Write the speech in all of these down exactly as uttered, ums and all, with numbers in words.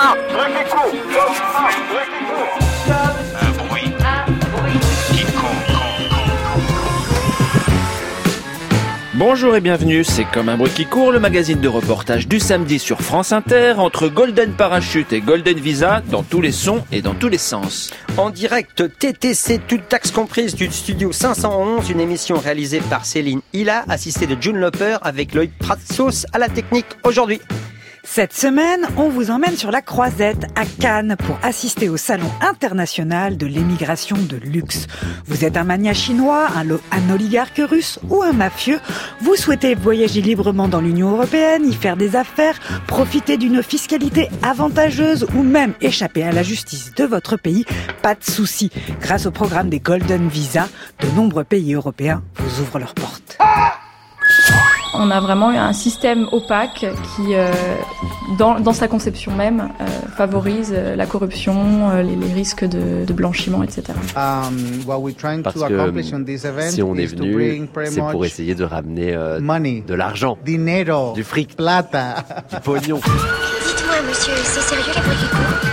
Un bruit qui court. Un bruit qui court. Un bruit. Un bruit qui court. Bonjour et bienvenue, c'est Comme un bruit qui court, le magazine de reportage du samedi sur France Inter, entre Golden Parachute et Golden Visa, dans tous les sons et dans tous les sens. En direct T T C, toute taxe comprise, du studio cinq cent onze, une émission réalisée par Céline Hilla, assistée de June Loper, avec Loïc Pratsos à la technique aujourd'hui. Cette semaine, on vous emmène sur la Croisette à Cannes pour assister au Salon international de l'émigration de luxe. Vous êtes un magnat chinois, un, lo- un oligarque russe ou un mafieux. Vous souhaitez voyager librement dans l'Union européenne, y faire des affaires, profiter d'une fiscalité avantageuse ou même échapper à la justice de votre pays. Pas de souci. Grâce au programme des Golden Visa, de nombreux pays européens vous ouvrent leurs portes. On a vraiment un système opaque qui, euh, dans, dans sa conception même, euh, favorise la corruption, euh, les, les risques de, de blanchiment, et cetera. Parce que si on est venu, c'est pour essayer de ramener euh, de l'argent, dinero, du fric, plata, du pognon. Dites-moi, monsieur, c'est sérieux les bruits qui courent ?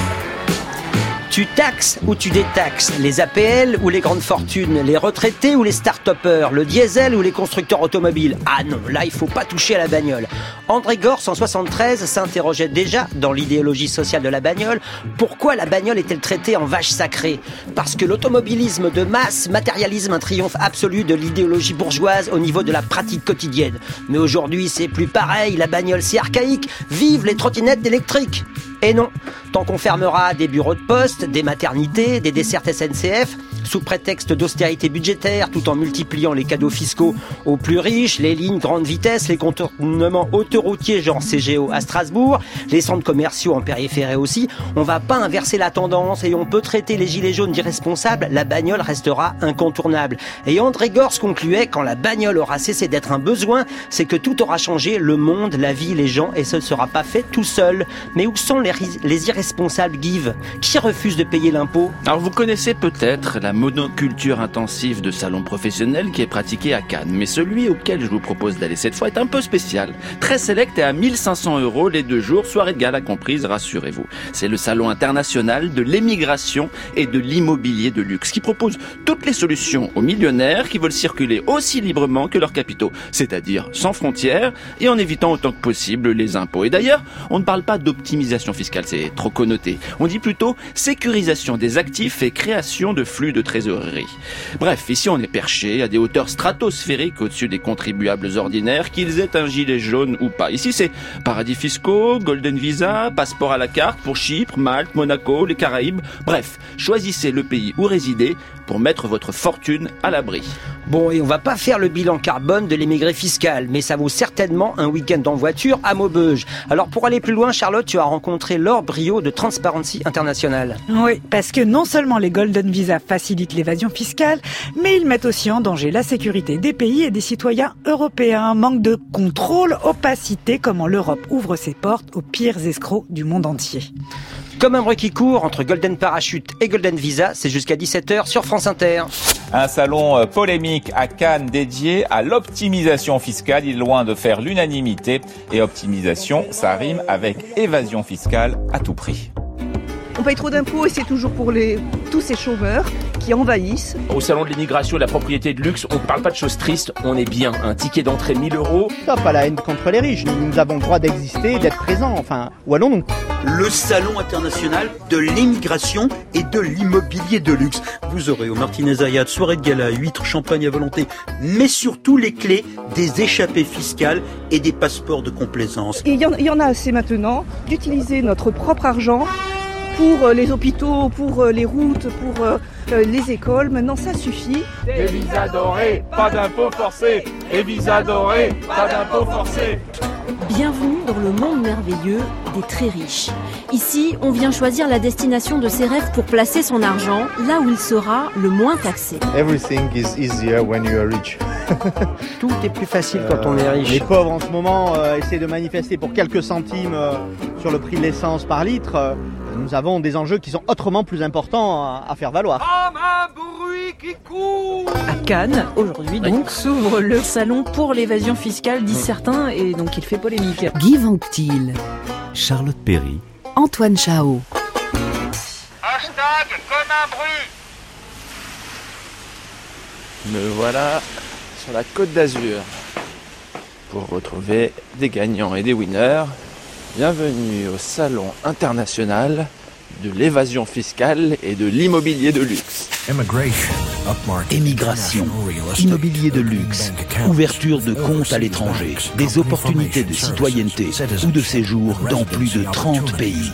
Tu taxes ou tu détaxes, les A P L ou les grandes fortunes, les retraités ou les start-upers, le diesel ou les constructeurs automobiles. Ah non, là il faut pas toucher à la bagnole. André Gorz en soixante-treize s'interrogeait déjà dans l'idéologie sociale de la bagnole, pourquoi la bagnole est-elle traitée en vache sacrée ? Parce que l'automobilisme de masse matérialise un triomphe absolu de l'idéologie bourgeoise au niveau de la pratique quotidienne. Mais aujourd'hui c'est plus pareil, la bagnole c'est archaïque, vive les trottinettes électriques. Et non, tant qu'on fermera des bureaux de poste, des maternités, des dessertes S N C F, sous prétexte d'austérité budgétaire, tout en multipliant les cadeaux fiscaux aux plus riches, les lignes grande vitesse, les contournements autoroutiers genre C G O à Strasbourg, les centres commerciaux en périphérie aussi, on va pas inverser la tendance et on peut traiter les gilets jaunes d'irresponsables, la bagnole restera incontournable. Et André Gorz concluait, quand la bagnole aura cessé d'être un besoin, c'est que tout aura changé, le monde, la vie, les gens, et ce ne sera pas fait tout seul. Mais où sont les, les irresponsables Give ? Qui refuse de payer l'impôt ? Alors vous connaissez peut-être la monoculture intensive de salons professionnels qui est pratiquée à Cannes, mais celui auquel je vous propose d'aller cette fois est un peu spécial. Très sélect et à mille cinq cents euros les deux jours, soirée de gala comprise, rassurez-vous. C'est le salon international de l'émigration et de l'immobilier de luxe qui propose toutes les solutions aux millionnaires qui veulent circuler aussi librement que leurs capitaux, c'est-à-dire sans frontières et en évitant autant que possible les impôts. Et d'ailleurs, on ne parle pas d'optimisation fiscale, c'est trop connoté. On dit plutôt sécurisation des actifs et création de flux de trésorerie. Bref, ici on est perché à des hauteurs stratosphériques au-dessus des contribuables ordinaires, qu'ils aient un gilet jaune ou pas. Ici c'est paradis fiscaux, Golden Visa, passeport à la carte pour Chypre, Malte, Monaco, les Caraïbes. Bref, choisissez le pays où résider pour mettre votre fortune à l'abri. Bon, et on va pas faire le bilan carbone de l'émigré fiscal, mais ça vaut certainement un week-end en voiture à Maubeuge. Alors pour aller plus loin, Charlotte, tu as rencontré Laure Briot de Transparency International. Oui, parce que non seulement les Golden Visa facilitent l'évasion fiscale, mais ils mettent aussi en danger la sécurité des pays et des citoyens européens. Manque de contrôle, opacité, comment l'Europe ouvre ses portes aux pires escrocs du monde entier. Comme un bruit qui court, entre Golden Parachute et Golden Visa, c'est jusqu'à dix-sept heures sur France Inter. Un salon polémique à Cannes dédié à l'optimisation fiscale. Il est loin de faire l'unanimité. Et optimisation, ça rime avec évasion fiscale à tout prix. On paye trop d'impôts et c'est toujours pour les, tous ces chômeurs qui envahissent. Au salon de l'immigration et de la propriété de luxe, on ne parle pas de choses tristes, on est bien. Un ticket d'entrée mille euros. Stop à la haine contre les riches, nous avons le droit d'exister, d'être présents, enfin, où allons-nous ? Le salon international de l'émigration et de l'immobilier de luxe. Vous aurez au Martinez Ayat, soirée de gala, huîtres, champagne à volonté, mais surtout les clés des échappées fiscales et des passeports de complaisance. Et il y, y en a assez maintenant d'utiliser notre propre argent pour les hôpitaux, pour les routes, pour les écoles. Maintenant, ça suffit. Des visas dorés, pas d'impôts forcés. Des visas dorés, pas d'impôts forcés. Bienvenue dans le monde merveilleux des très riches. Ici, on vient choisir la destination de ses rêves pour placer son argent là où il sera le moins taxé. Everything is easier when you are rich. Tout est plus facile euh, quand on est riche. Les pauvres en ce moment euh, essaient de manifester pour quelques centimes euh, sur le prix de l'essence par litre. Euh, nous avons des enjeux qui sont autrement plus importants à, à faire valoir. Comme un bruit qui court. À Cannes, aujourd'hui donc, s'ouvre le salon pour l'évasion fiscale, disent certains, et donc il fait polémique. Guy Vanctil, Charlotte Perry Antoine Chao. Hashtag comme un bruit. Me voilà sur la Côte d'Azur pour retrouver des gagnants et des winners. Bienvenue au Salon international de l'évasion fiscale et de l'immobilier de luxe. Émigration, immobilier de luxe, ouverture de comptes à l'étranger, des opportunités de citoyenneté ou de séjour dans plus de trente pays.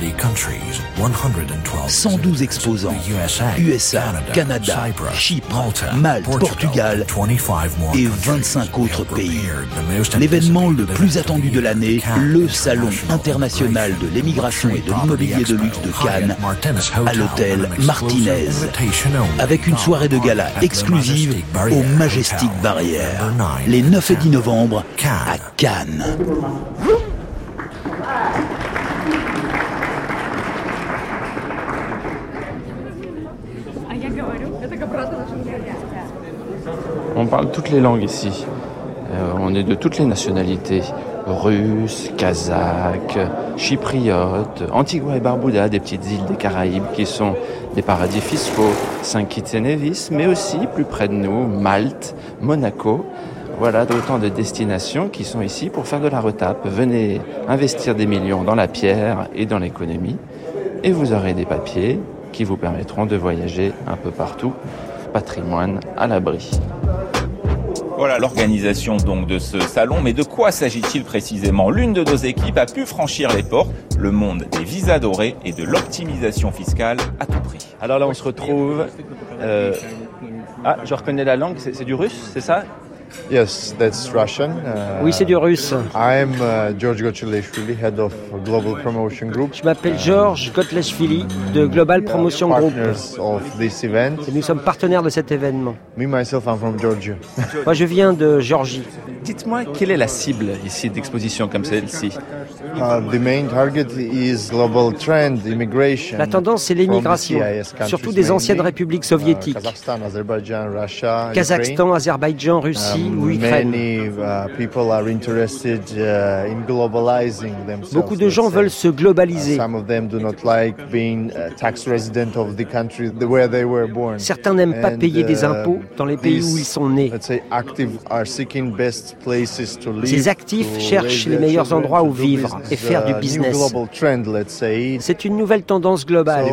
cent douze exposants, U S A, Canada, Chypre, Malte, Portugal et vingt-cinq autres pays. L'événement le plus attendu de l'année, le Salon international de l'émigration et de l'immobilier de luxe de Cannes, à l'hôtel Martinez, avec une soirée de gala exclusive au Majestic Barrière, les neuf et dix novembre à Cannes. On parle toutes les langues ici. Euh, on est de toutes les nationalités. Russes, Kazakhs, Chypriotes, Antigua et Barbuda, des petites îles des Caraïbes qui sont des paradis fiscaux, Saint Kitts et Nevis, mais aussi plus près de nous, Malte, Monaco. Voilà d'autant de destinations qui sont ici pour faire de la retape. Venez investir des millions dans la pierre et dans l'économie et vous aurez des papiers qui vous permettront de voyager un peu partout, patrimoine à l'abri. Voilà l'organisation donc de ce salon, mais de quoi s'agit-il précisément? L'une de nos équipes a pu franchir les portes, le monde des visas dorés et de l'optimisation fiscale à tout prix. Alors là on se retrouve... Euh... Ah, je reconnais la langue, c'est, c'est du russe, c'est ça? Yes, that's Russian. Uh, oui, c'est du russe. I'm uh, George Gotleshvili, head of Global Promotion Group. Je m'appelle George Gotleshvili de Global Promotion Group. Of this event. Et nous sommes partenaires de cet événement. Me myself, I'm from Georgia. Moi, je viens de Géorgie. Dites-moi, quelle est la cible ici d'exposition comme celle-ci? Uh, the main target is global trend, immigration. La tendance, c'est l'émigration, surtout des anciennes républiques soviétiques. Uh, Kazakhstan, Azerbaïdjan, Russia, Kazakhstan, Azerbaïdjan, Russie. Beaucoup de gens veulent se globaliser. Certains n'aiment pas payer des impôts dans les pays où ils sont nés. Ces actifs cherchent les meilleurs endroits où vivre et faire du business. C'est une nouvelle tendance globale.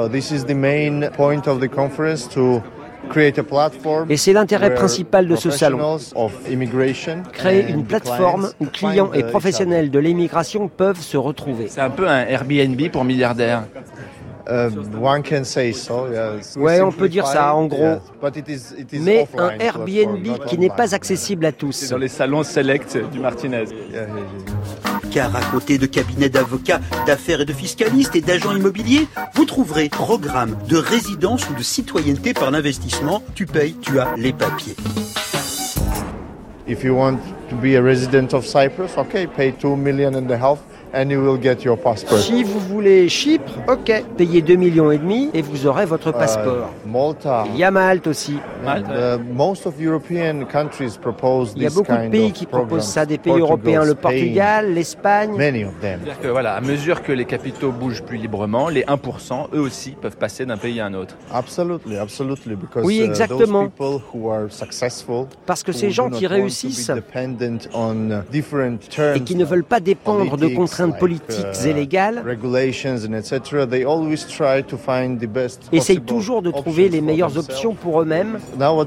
Et c'est l'intérêt principal de ce salon. Créer une plateforme où clients et professionnels de l'immigration peuvent se retrouver. C'est un peu un Airbnb pour milliardaires. Uh, one can say so, yes. Ouais, on peut dire ça, en gros. Yes. But it is, it is Mais un Airbnb qui n'est pas accessible à tous. C'est dans les salons select du Martinez. Car à côté de cabinets d'avocats, d'affaires et de fiscalistes et d'agents immobiliers, vous trouverez programme de résidence ou de citoyenneté par l'investissement. Tu payes, tu as les papiers. If you want to be a resident of Cyprus, okay, pay two million and a half. And you will get your passport. Si vous voulez Chypre, ok, payez deux millions et demi et vous aurez votre passeport. Uh, Malta. Il y a Malte aussi. Malte. Uh, most of European countries propose this. Il y a beaucoup de pays qui proposent ça, des pays européens, le Portugal, l'Espagne. Many of them. C'est-à-dire que voilà, à mesure que les capitaux bougent plus librement, les un pour cent, eux aussi, peuvent passer d'un pays à un autre. Absolutely, absolutely, because oui, exactement. Uh, those people who are successful, parce que ces gens qui réussissent et qui ne veulent pas dépendre de contraintes politiques et légales essayent toujours de trouver les meilleures options pour eux-mêmes.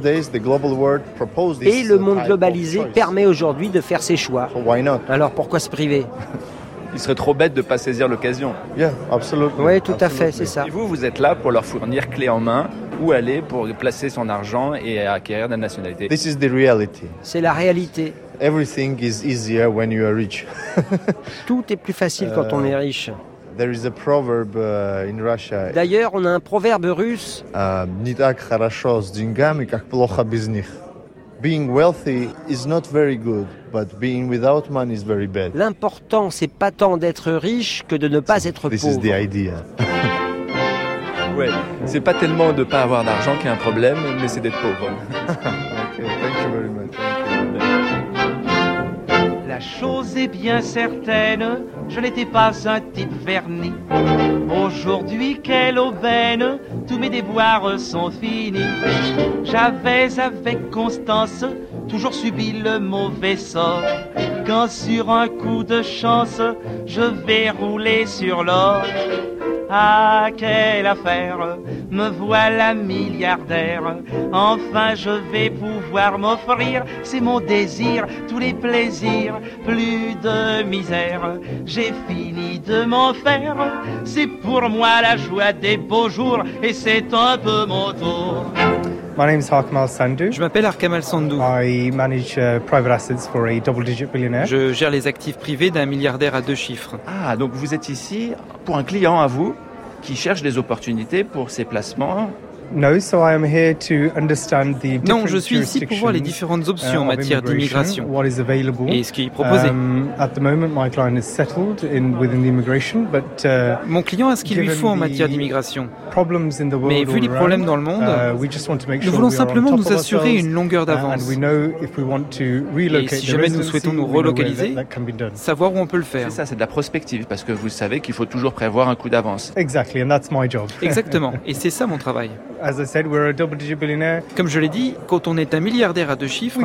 Et le monde globalisé permet aujourd'hui de faire ses choix. Alors pourquoi se priver ? Il serait trop bête de ne pas saisir l'occasion. Yeah, absolument. Oui, tout à fait, c'est ça. Et vous, vous êtes là pour leur fournir clé en main où aller pour placer son argent et acquérir la nationalité. This is the reality. C'est la réalité. Everything is easier when you are rich. Tout est plus facile quand on est riche. There is a proverb uh, in Russia. D'ailleurs, on a un proverbe russe. Не так хорошо с деньгами, как плохо без них. Being wealthy is not very good, but being without money is very bad. L'important, c'est pas tant d'être riche que de ne pas être This pauvre. Is the idea. Ouais, c'est pas tellement de pas avoir d'argent qui est un problème, mais c'est d'être pauvre. Okay, thank you very much. La La chose est bien certaine, je n'étais pas un type verni. Aujourd'hui, quelle aubaine, tous mes déboires sont finis. J'avais avec constance toujours subi le mauvais sort. Quand sur un coup de chance, je vais rouler sur l'or. Ah, quelle affaire, me voilà milliardaire. Enfin, je vais pouvoir m'offrir, c'est mon désir, tous les plaisirs, plus de misère. J'ai fini de m'en faire, c'est pour moi la joie des beaux jours, et c'est un peu mon tour. My name is Harkamal Sandhu. Je m'appelle Harkamal Sandhu. I manage uh, private assets for a double-digit billionaire. Je gère les actifs privés d'un milliardaire à deux chiffres. Ah, donc vous êtes ici pour un client à vous qui cherche des opportunités pour ses placements. No, so I am here to understand the non, je suis ici pour voir les différentes options en matière d'immigration et ce qui est proposé. Um, at the moment, my client is settled in within the immigration, but uh, mon client a ce qu'il lui faut en matière d'immigration. Mais vu les problèmes dans le monde, uh, nous voulons simplement nous assurer une longueur d'avance. Et si jamais nous souhaitons nous relocaliser, savoir où on peut le faire. C'est ça, c'est de la prospective, parce que vous savez qu'il faut toujours prévoir un coup d'avance. Exactly, and that's my job. Exactement, et c'est ça mon travail. As I said, we're a double-digit billionaire. Comme je l'ai dit, quand on est un milliardaire à deux chiffres,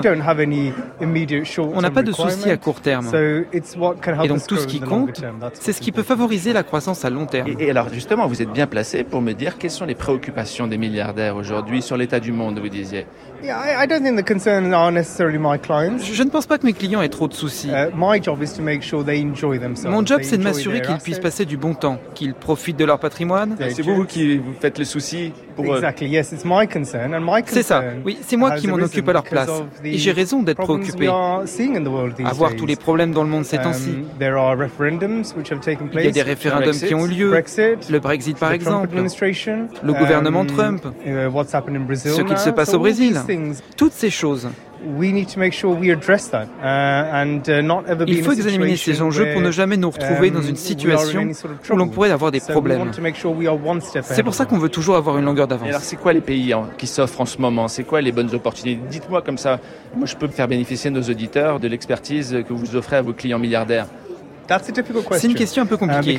on n'a pas de soucis à court terme. Et donc tout ce qui compte, c'est ce qui peut favoriser la croissance à long terme. Et, et alors justement, vous êtes bien placé pour me dire quelles sont les préoccupations des milliardaires aujourd'hui sur l'état du monde, vous disiez. Yeah, I, I don't think the concerns are necessarily my clients. Je, je ne pense pas que mes clients aient trop de soucis. Uh, my job is to make sure they enjoy themselves. Mon job, c'est de m'assurer qu'ils puissent passer du bon temps, qu'ils profitent de leur patrimoine. C'est vous, vous qui vous faites les soucis pour eux. Exactly. Yes, it's my concern, and my concern. C'est ça. Oui, c'est moi qui m'en occupe à leur place. Et j'ai raison d'être préoccupé. À voir tous les problèmes dans le monde ces temps-ci. Um, there are referendums which have taken place. Il y a des référendums Brexit, qui ont eu lieu. Brexit, le Brexit, par exemple. Le um, gouvernement Trump. Uh, what's happened in Brazil ce qu'il se passe so au Brésil. Toutes ces choses. We need to make sure we address that, uh, and, uh, not ever Il faut examiner ces enjeux pour ne jamais nous retrouver um, dans une situation où l'on pourrait avoir des problèmes. C'est pour ça qu'on veut toujours avoir une longueur d'avance. Et alors c'est quoi les pays hein, qui s'offrent en ce moment? C'est quoi les bonnes opportunités? Dites-moi comme ça, moi je peux faire bénéficier nos auditeurs de l'expertise que vous offrez à vos clients milliardaires. C'est une question un peu compliquée.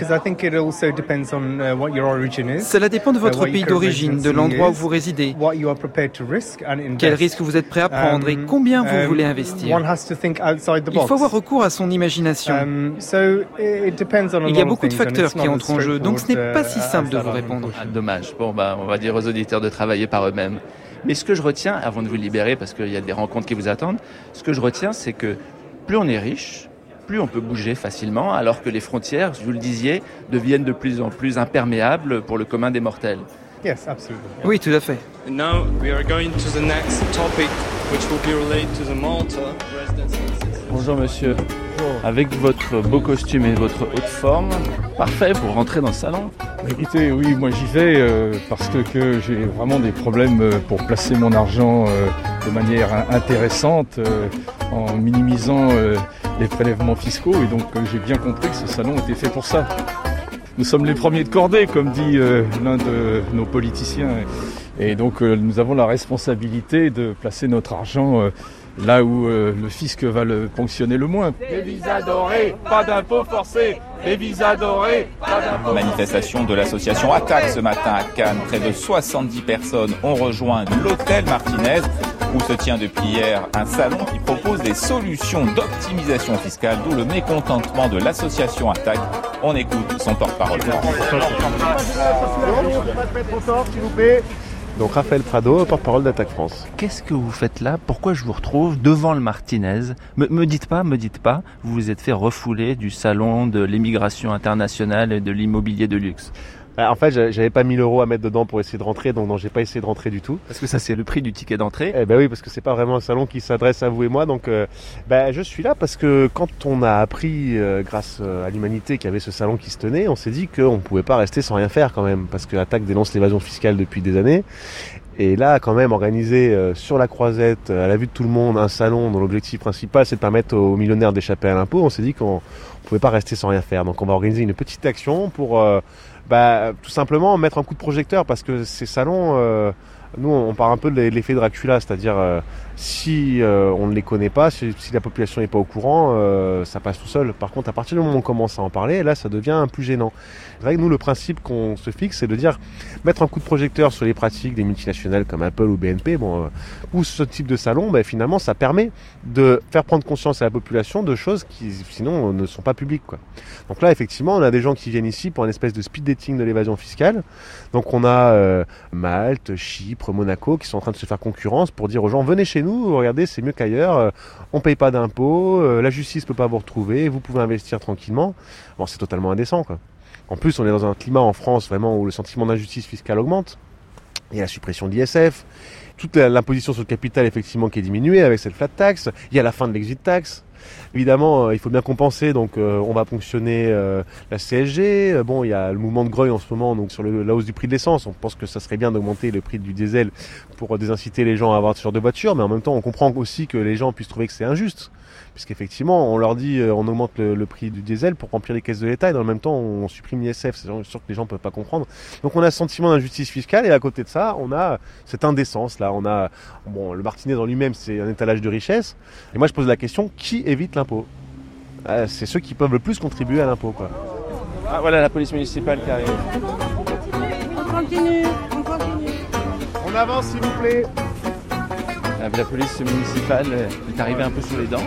Cela dépend de votre pays d'origine, de l'endroit où vous résidez, quels risques vous êtes prêt à prendre et combien vous voulez investir. Il faut avoir recours à son imagination. Il y a beaucoup de facteurs qui entrent en jeu, donc ce n'est pas si simple de vous répondre. Ah, dommage. Bon, bah, on va dire aux auditeurs de travailler par eux-mêmes. Mais ce que je retiens, avant de vous libérer, parce qu'il y a des rencontres qui vous attendent, ce que je retiens, c'est que plus on est riche, plus on peut bouger facilement, alors que les frontières, vous le disiez, deviennent de plus en plus imperméables pour le commun des mortels. Yes, absolutely. Oui, tout à fait. And now we are going to the next topic, which will be related to the Malta residency. Bonjour monsieur. Avec votre beau costume et votre haute forme, parfait pour rentrer dans le salon. Écoutez, oui, moi j'y vais euh, parce que, que j'ai vraiment des problèmes euh, pour placer mon argent euh, de manière intéressante, euh, en minimisant euh, les prélèvements fiscaux, et donc euh, j'ai bien compris que ce salon était fait pour ça. Nous sommes les premiers de cordée, comme dit euh, l'un de nos politiciens, et donc euh, nous avons la responsabilité de placer notre argent euh, là où euh, le fisc va le ponctionner le moins. Les visas dorés, pas d'impôts forcés. Les visas dorés, pas d'impôts forcés. Manifestation de l'association Attaque ce matin à Cannes. Près de soixante-dix personnes ont rejoint l'hôtel Martinez, où se tient depuis hier un salon qui propose des solutions d'optimisation fiscale, d'où le mécontentement de l'association Attaque. On écoute son porte-parole. Donc Raphaël Prado, porte-parole d'Attaque France. Qu'est-ce que vous faites là? Pourquoi je vous retrouve devant le Martinez? Me, me dites pas, me dites pas, vous vous êtes fait refouler du salon de l'immigration internationale et de l'immobilier de luxe. En fait, j'avais pas mille euros à mettre dedans pour essayer de rentrer, donc non, j'ai pas essayé de rentrer du tout. Parce que ça, c'est le prix du ticket d'entrée. Eh ben oui, parce que c'est pas vraiment un salon qui s'adresse à vous et moi, donc euh, ben, je suis là parce que quand on a appris, euh, grâce à l'humanité, qu'il y avait ce salon qui se tenait, on s'est dit qu'on pouvait pas rester sans rien faire quand même, parce que Attaque dénonce l'évasion fiscale depuis des années. Et là, quand même, organiser euh, sur la Croisette, à la vue de tout le monde, un salon dont l'objectif principal, c'est de permettre aux millionnaires d'échapper à l'impôt, on s'est dit qu'on pouvait pas rester sans rien faire. Donc on va organiser une petite action pour... Euh, Bah, tout simplement mettre un coup de projecteur, parce que ces salons, euh, Nous, on parle un peu de l'effet Dracula, c'est-à-dire euh, si euh, on ne les connaît pas, si, si la population n'est pas au courant, euh, ça passe tout seul. Par contre, à partir du moment où on commence à en parler, là, ça devient plus gênant. C'est vrai que nous, le principe qu'on se fixe, c'est de dire mettre un coup de projecteur sur les pratiques des multinationales comme Apple ou B N P, bon, euh, ou ce type de salon, ben, finalement, ça permet de faire prendre conscience à la population de choses qui, sinon, ne sont pas publiques, quoi. Donc là, effectivement, on a des gens qui viennent ici pour une espèce de speed dating de l'évasion fiscale. Donc on a euh, Malte, Chypre, Monaco qui sont en train de se faire concurrence pour dire aux gens venez chez nous, regardez, c'est mieux qu'ailleurs, euh, on paye pas d'impôts, euh, la justice peut pas vous retrouver, vous pouvez investir tranquillement. Bon, c'est totalement indécent, quoi. En plus, on est dans un climat en France vraiment où le sentiment d'injustice fiscale augmente. Il y a la suppression de l'I S F, toute l'imposition sur le capital effectivement qui est diminuée avec cette flat tax, il y a la fin de l'exit tax. Évidemment, euh, il faut bien compenser, donc euh, on va ponctionner euh, la C S G. Euh, bon, il y a le mouvement de grogne en ce moment, donc sur le, la hausse du prix de l'essence. On pense que ça serait bien d'augmenter le prix du diesel pour désinciter les gens à avoir ce genre de voiture, mais en même temps, on comprend aussi que les gens puissent trouver que c'est injuste. Puisqu'effectivement, on leur dit, euh, on augmente le, le prix du diesel pour remplir les caisses de l'État, et dans le même temps, on supprime l'I S F. C'est sûr que les gens ne peuvent pas comprendre. Donc on a ce sentiment d'injustice fiscale, et à côté de ça, on a cette indécence. Là, on a, bon, le Martinez en lui-même, c'est un étalage de richesse. Et moi, je pose la question, qui évite l'impôt ? euh, C'est ceux qui peuvent le plus contribuer à l'impôt, quoi. Ah, voilà la police municipale qui arrive. On continue, on continue. On avance, s'il vous plaît. La police municipale est arrivée un peu sous les dents.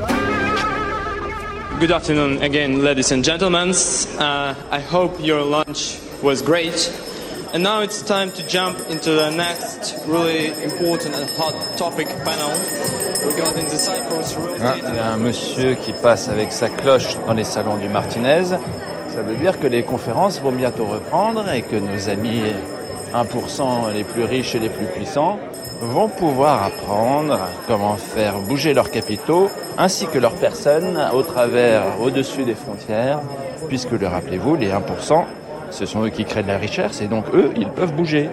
Good afternoon again, ladies and gentlemen. Uh, I hope your lunch was great. And now it's time to jump into the next really important and hot topic panel regarding the Cyprus real estate. Ah, il y a un monsieur qui passe avec sa cloche dans les salons du Martinez. Ça veut dire que les conférences vont bientôt reprendre et que nos amis un pour cent les plus riches et les plus puissants vont pouvoir apprendre comment faire bouger leurs capitaux ainsi que leurs personnes au travers, au-dessus des frontières, puisque, le rappelez-vous, les un pour cent, ce sont eux qui créent de la richesse et donc eux, ils peuvent bouger.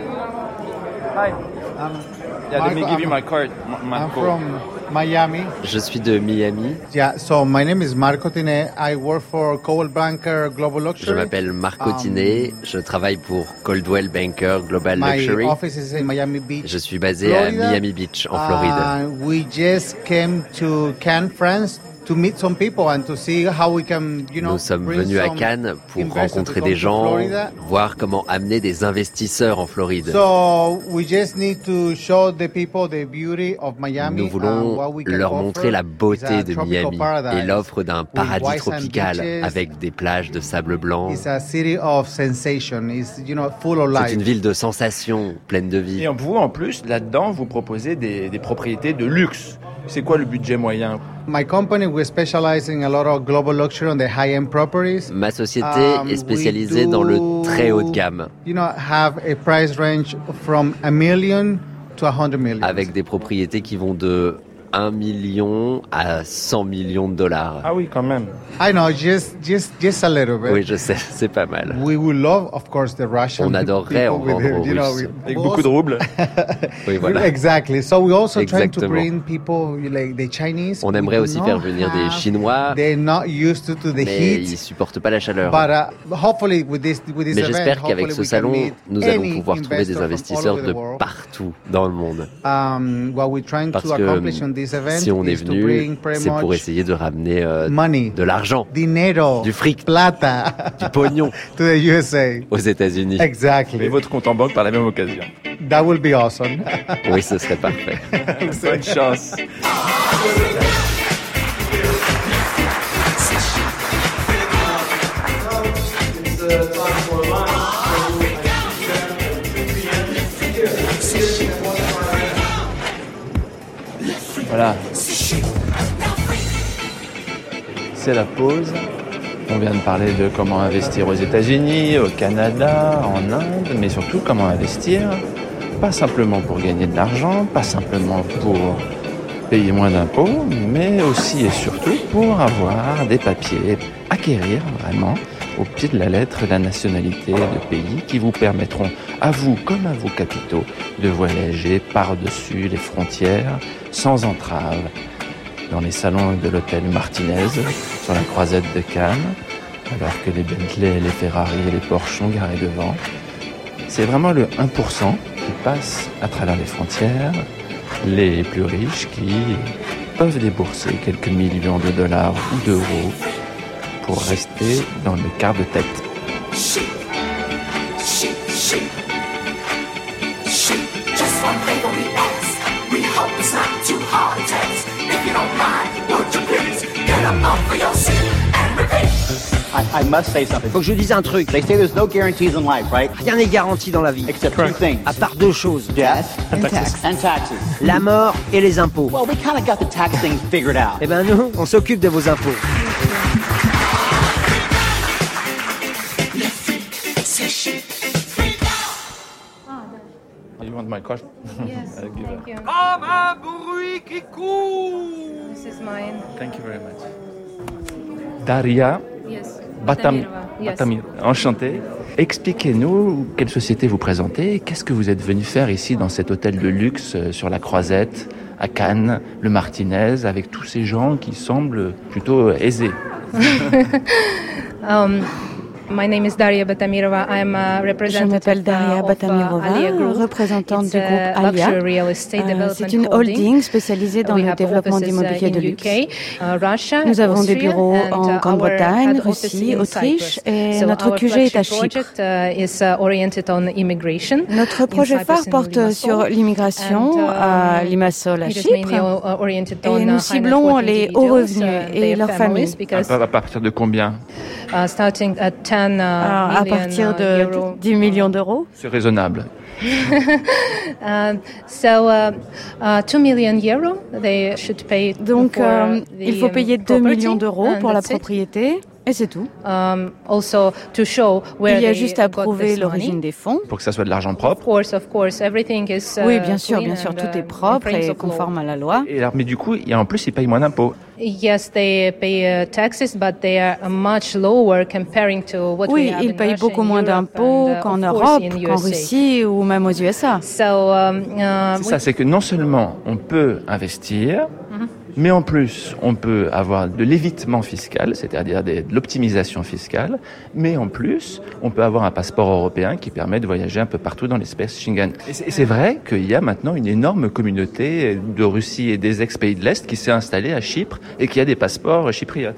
Hi. Um, yeah, let me give you my card. My I'm code. from Miami. Je suis de Miami. Yeah, so my name is Marco Tine. I work for Coldwell Banker Global Luxury. Je m'appelle Marco Tine. Je travaille pour Coldwell Banker Global Luxury. My office is in Miami Beach. Je suis basé Florida. à Miami Beach, en Floride. Uh, we just came to Cannes, France, to meet some people and to see how we can, you know, Nous sommes bring venus à some Cannes pour investors rencontrer to come des to gens, Florida. voir comment amener des investisseurs en Floride. So we just need to show the people the beauty of Miami. Nous voulons and what we can leur offer. montrer la beauté It's a de tropical Miami paradise et l'offre d'un with paradis white sand tropical beaches. avec des plages de sable blanc. It's a city of sensation. It's, you know, full of life. C'est une ville de sensations, pleine de vie. Et vous, en plus, là-dedans, vous proposez des, des propriétés de luxe. C'est quoi le budget moyen? My company, we specialize in a lot of global luxury on the high-end properties. Ma société Um, est spécialisée we dans le do, très haut de gamme, You know, have a price range from a million to a hundred million. avec des propriétés qui vont de un million à cent millions de dollars. Ah oui, quand même. I know, just, just, just a little bit. Oui, je sais, c'est pas mal. We would love, of course, the Russian On adorerait en people with, vendre aux you know, Russes. with Avec beaucoup de roubles. Oui, voilà. Exactly. So we also trying to Exactement. bring people like the Chinese. On aimerait we do aussi not faire venir des have- Chinois, They're not used to, to the mais heat. ils supportent pas la chaleur. But uh, hopefully with this with this Mais event, j'espère qu'avec hopefully ce we can salon, meet nous allons any pouvoir trouver des investor from all investisseurs over de the world. partout dans le monde. Um, what we're trying Parce to que accomplish on this event si on est is to venu, bring pretty c'est pour much essayer de ramener euh, money, de l'argent, dinero, du fric, plata, du pognon to the U S A. aux États-Unis. Exactly. Et votre compte en banque par la même occasion. That will be awesome. Oui, ce serait parfait. Bonne chance. Voilà. C'est la pause. On vient de parler de comment investir aux États-Unis, au Canada, en Inde, mais surtout comment investir, pas simplement pour gagner de l'argent, pas simplement pour payer moins d'impôts, mais aussi et surtout pour avoir des papiers, acquérir vraiment au pied de la lettre la nationalité de pays qui vous permettront, à vous comme à vos capitaux, de voyager par-dessus les frontières sans entrave. Dans les salons de l'hôtel Martinez, sur la croisette de Cannes, alors que les Bentley, les Ferrari et les Porsche sont garés devant. C'est vraiment le un pour cent qui passent à travers les frontières, les plus riches qui peuvent débourser quelques millions de dollars ou d'euros pour rester dans le quart de tête. Sheep, sheep, sheep, sheep. Just one favor we ask. We hope it's not too hard to taste. If you don't mind, would you please get up off of your seat and repeat? I, I must say something. Faut que je dise un truc. They say there's no guarantees in life, right? Rien n'est garanti dans la vie. Except two things. À part deux choses. Death and taxes. And taxes. La mort et les impôts. Well, we kind of got the tax thing figured out. Eh ben nous, on s'occupe de vos impôts. You want my card? Yes, I'll give thank it. you. Comme un bruit qui court. This is mine. Thank you very much. Daria Yes. Batam... Batamirova, yes. Batamir. Enchanté. Expliquez-nous quelle société vous présentez et qu'est-ce que vous êtes venu faire ici dans cet hôtel de luxe euh, sur la Croisette, à Cannes, le Martinez, avec tous ces gens qui semblent plutôt euh, aisés. um, My name is Daria Batamirova. I'm a representative Je m'appelle Daria of, Batamirova, uh, Alia Group. représentante It's du groupe Alia. Uh, C'est une holding spécialisée dans We le have développement offices, d'immobilier uh, de in luxe. U K, uh, Russia, Nous avons Austria, des bureaux and, en uh, Grande-Bretagne, our head office Russie, in Autriche Cyprus. et So notre our Q G est à flagship Chypre. project, uh, is, uh, oriented on immigration Notre in projet Cyprus phare and porte Limassol. sur l'immigration And, um, à Limassol, à it is Chypre. mainly, uh, oriented on, Et uh, nous high ciblons net worth les hauts individuals, revenus uh, et their leurs familles. families, because, À partir de combien? uh, starting at ten uh, Alors, à million, partir uh, de euro. dix millions d'euros. C'est raisonnable. um, so, uh, uh, two million euro they should pay. Donc, for euh, the, il faut payer um, deux property, millions d'euros and pour la that's it. propriété. Et c'est tout. Um, also to show where Il y a they juste à got prouver this l'origine money. des fonds. Pour que ça soit de l'argent propre. Of course, of course, everything is. Uh, Oui, bien sûr, clean bien sûr, and, tout est uh, propre in terms et of law. conforme à la loi. Et alors, mais du coup, et en plus, ils payent moins d'impôts. Yes, they pay uh, taxes, but they are much lower comparing to what Oui, we have ils in payent Russia, beaucoup in moins Europe, d'impôts and, uh, qu'en of course, Europe, in qu'en U S A. Russie ou même aux U S A. So, um, uh, C'est ça, c'est que non seulement on peut investir, Mhm. mais en plus on peut avoir de l'évitement fiscal, c'est-à-dire des- de l'optimisation fiscale, mais en plus on peut avoir un passeport européen qui permet de voyager un peu partout dans l'espace Schengen. Et c'est, et c'est vrai qu'il y a maintenant une énorme communauté de Russie et des ex-pays de l'Est qui s'est installée à Chypre et qui a des passeports chypriotes.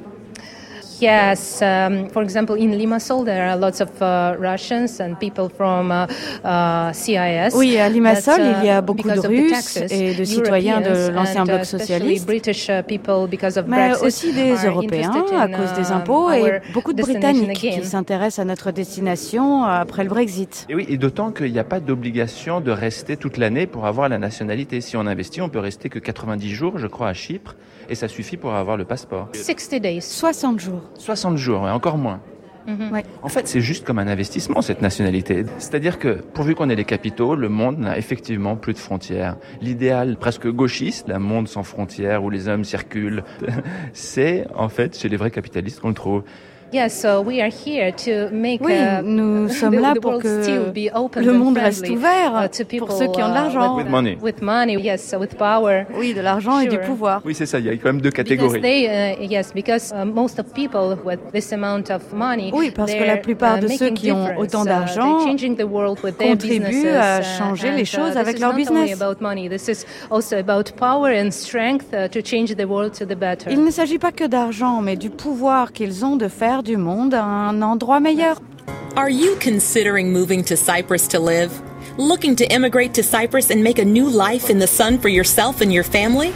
Yes, um, for example, in Limassol there are lots of uh, Russians and people from uh, uh, C I S. Oui, à Limassol, That, uh, il y a beaucoup de because of the Russes taxes, et de citoyens de Europeans l'ancien and, bloc uh, especially socialiste, British, uh, people, because of mais Brexit, aussi des are Européens interested à in, cause des um, impôts et our beaucoup de destination Britanniques again. qui s'intéressent à notre destination après le Brexit. Et oui, et d'autant qu'il n'y a pas d'obligation de rester toute l'année pour avoir la nationalité. Si on investit, on peut rester que quatre-vingt-dix jours, je crois, à Chypre, et ça suffit pour avoir le passeport. sixty days. soixante jours. soixante jours, ouais, encore moins. Mhm. Ouais. En fait, c'est juste comme un investissement, cette nationalité. C'est-à-dire que, pourvu qu'on ait les capitaux, le monde n'a effectivement plus de frontières. L'idéal presque gauchiste, un monde sans frontières où les hommes circulent, c'est, en fait, chez les vrais capitalistes qu'on le trouve. Yes, so we are here to make Oui, uh, nous sommes the, là the pour world que still be open le and monde reste friendly, ouvert uh, to people, pour ceux qui ont de l'argent. uh, With money. With money, yes, so with power. Oui, de l'argent et du Sure. pouvoir. Oui, c'est ça, il y a quand même deux Because catégories. they, uh, yes, because uh, most of people with this amount of money, Oui, parce que they're, la plupart uh, de ceux making qui ont difference. autant Uh, d'argent they're changing the world with their contribuent businesses, à uh, changer and, les uh, choses this avec is leur not only business. about money. This is also about power and strength uh, to change the world to the better. Il ne s'agit pas que d'argent, mais du pouvoir qu'ils ont de faire du monde un endroit meilleur. Are you considering moving to Cyprus to live? Looking to immigrate to Cyprus and make a new life in the sun for yourself and your family?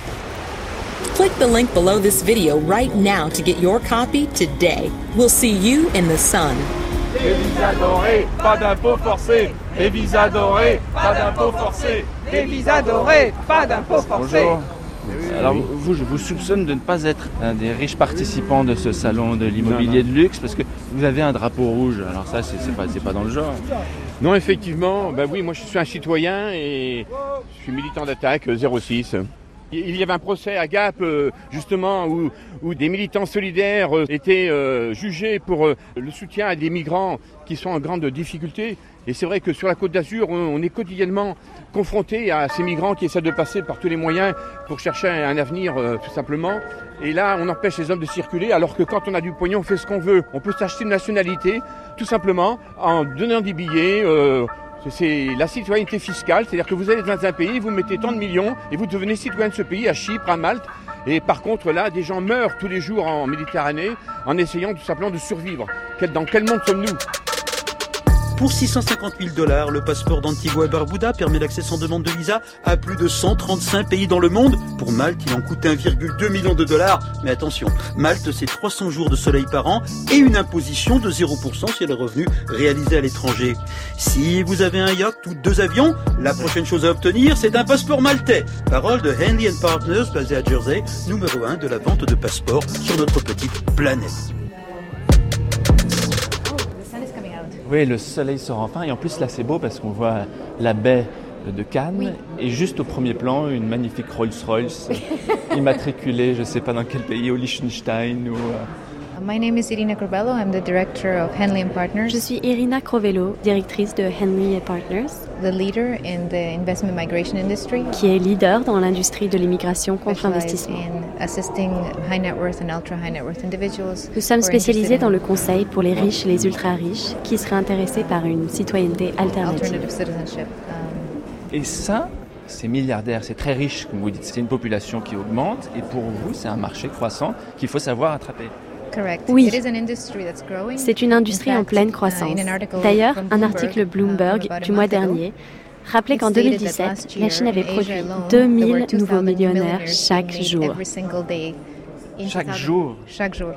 Click the link below this video right now to get your copy today. We'll see you in the sun. Et visa doré, pas d'impôt forcé. Et visa doré, pas d'impôt forcé. Des visas dorés, pas d'impôts forcés. Bonjour. Alors vous, je vous soupçonne de ne pas être un des riches participants de ce salon de l'immobilier de luxe parce que vous avez un drapeau rouge. Alors ça, c'est, c'est pas, c'est pas dans le genre. Non, effectivement, bah oui, moi je suis un citoyen et je suis militant d'Attaque zéro six. Il y avait un procès à Gap, euh, justement, où, où des militants solidaires euh, étaient euh, jugés pour euh, le soutien à des migrants qui sont en grande difficulté. Et c'est vrai que sur la Côte d'Azur, on, on est quotidiennement confronté à ces migrants qui essaient de passer par tous les moyens pour chercher un avenir, euh, tout simplement. Et là, on empêche les hommes de circuler, alors que quand on a du pognon, on fait ce qu'on veut. On peut s'acheter une nationalité, tout simplement, en donnant des billets. Euh, C'est la citoyenneté fiscale, c'est-à-dire que vous allez dans un pays, vous mettez tant de millions et vous devenez citoyen de ce pays, à Chypre, à Malte. Et par contre, là, des gens meurent tous les jours en Méditerranée en essayant tout simplement de survivre. Dans quel monde sommes-nous ? Pour six cent cinquante mille dollars, le passeport d'Antigua et Barbuda permet l'accès sans demande de visa à plus de cent trente-cinq pays dans le monde. Pour Malte, il en coûte un virgule deux million de dollars. Mais attention, Malte, c'est trois cents jours de soleil par an et une imposition de zéro pour cent sur les revenus réalisés à l'étranger. Si vous avez un yacht ou deux avions, la prochaine chose à obtenir, c'est un passeport maltais. Parole de Henley and Partners, basé à Jersey, numéro un de la vente de passeports sur notre petite planète. Oui, le soleil sort enfin et en plus là c'est beau parce qu'on voit la baie de Cannes oui. Et juste au premier plan une magnifique Rolls-Royce immatriculée je ne sais pas dans quel pays, au Liechtenstein ou... My name is Irina Crovello. I'm the director of Henley and Partners. Je suis Irina Crovello, directrice de Henley and Partners. The leader in the investment migration industry. Qui est leader dans l'industrie de l'immigration contre investissement. In assisting high net worth and ultra high net worth individuals. Nous sommes spécialisés dans le conseil pour les riches et les ultra riches qui seraient intéressés par une citoyenneté alternative. Et ça, c'est milliardaire, c'est très riche, comme vous dites. C'est une population qui augmente et pour vous, c'est un marché croissant qu'il faut savoir attraper. Oui, c'est une industrie en pleine croissance. D'ailleurs, un article Bloomberg du mois dernier rappelait qu'en deux mille dix-sept, la Chine avait produit deux mille nouveaux millionnaires chaque jour. Chaque jour Chaque jour.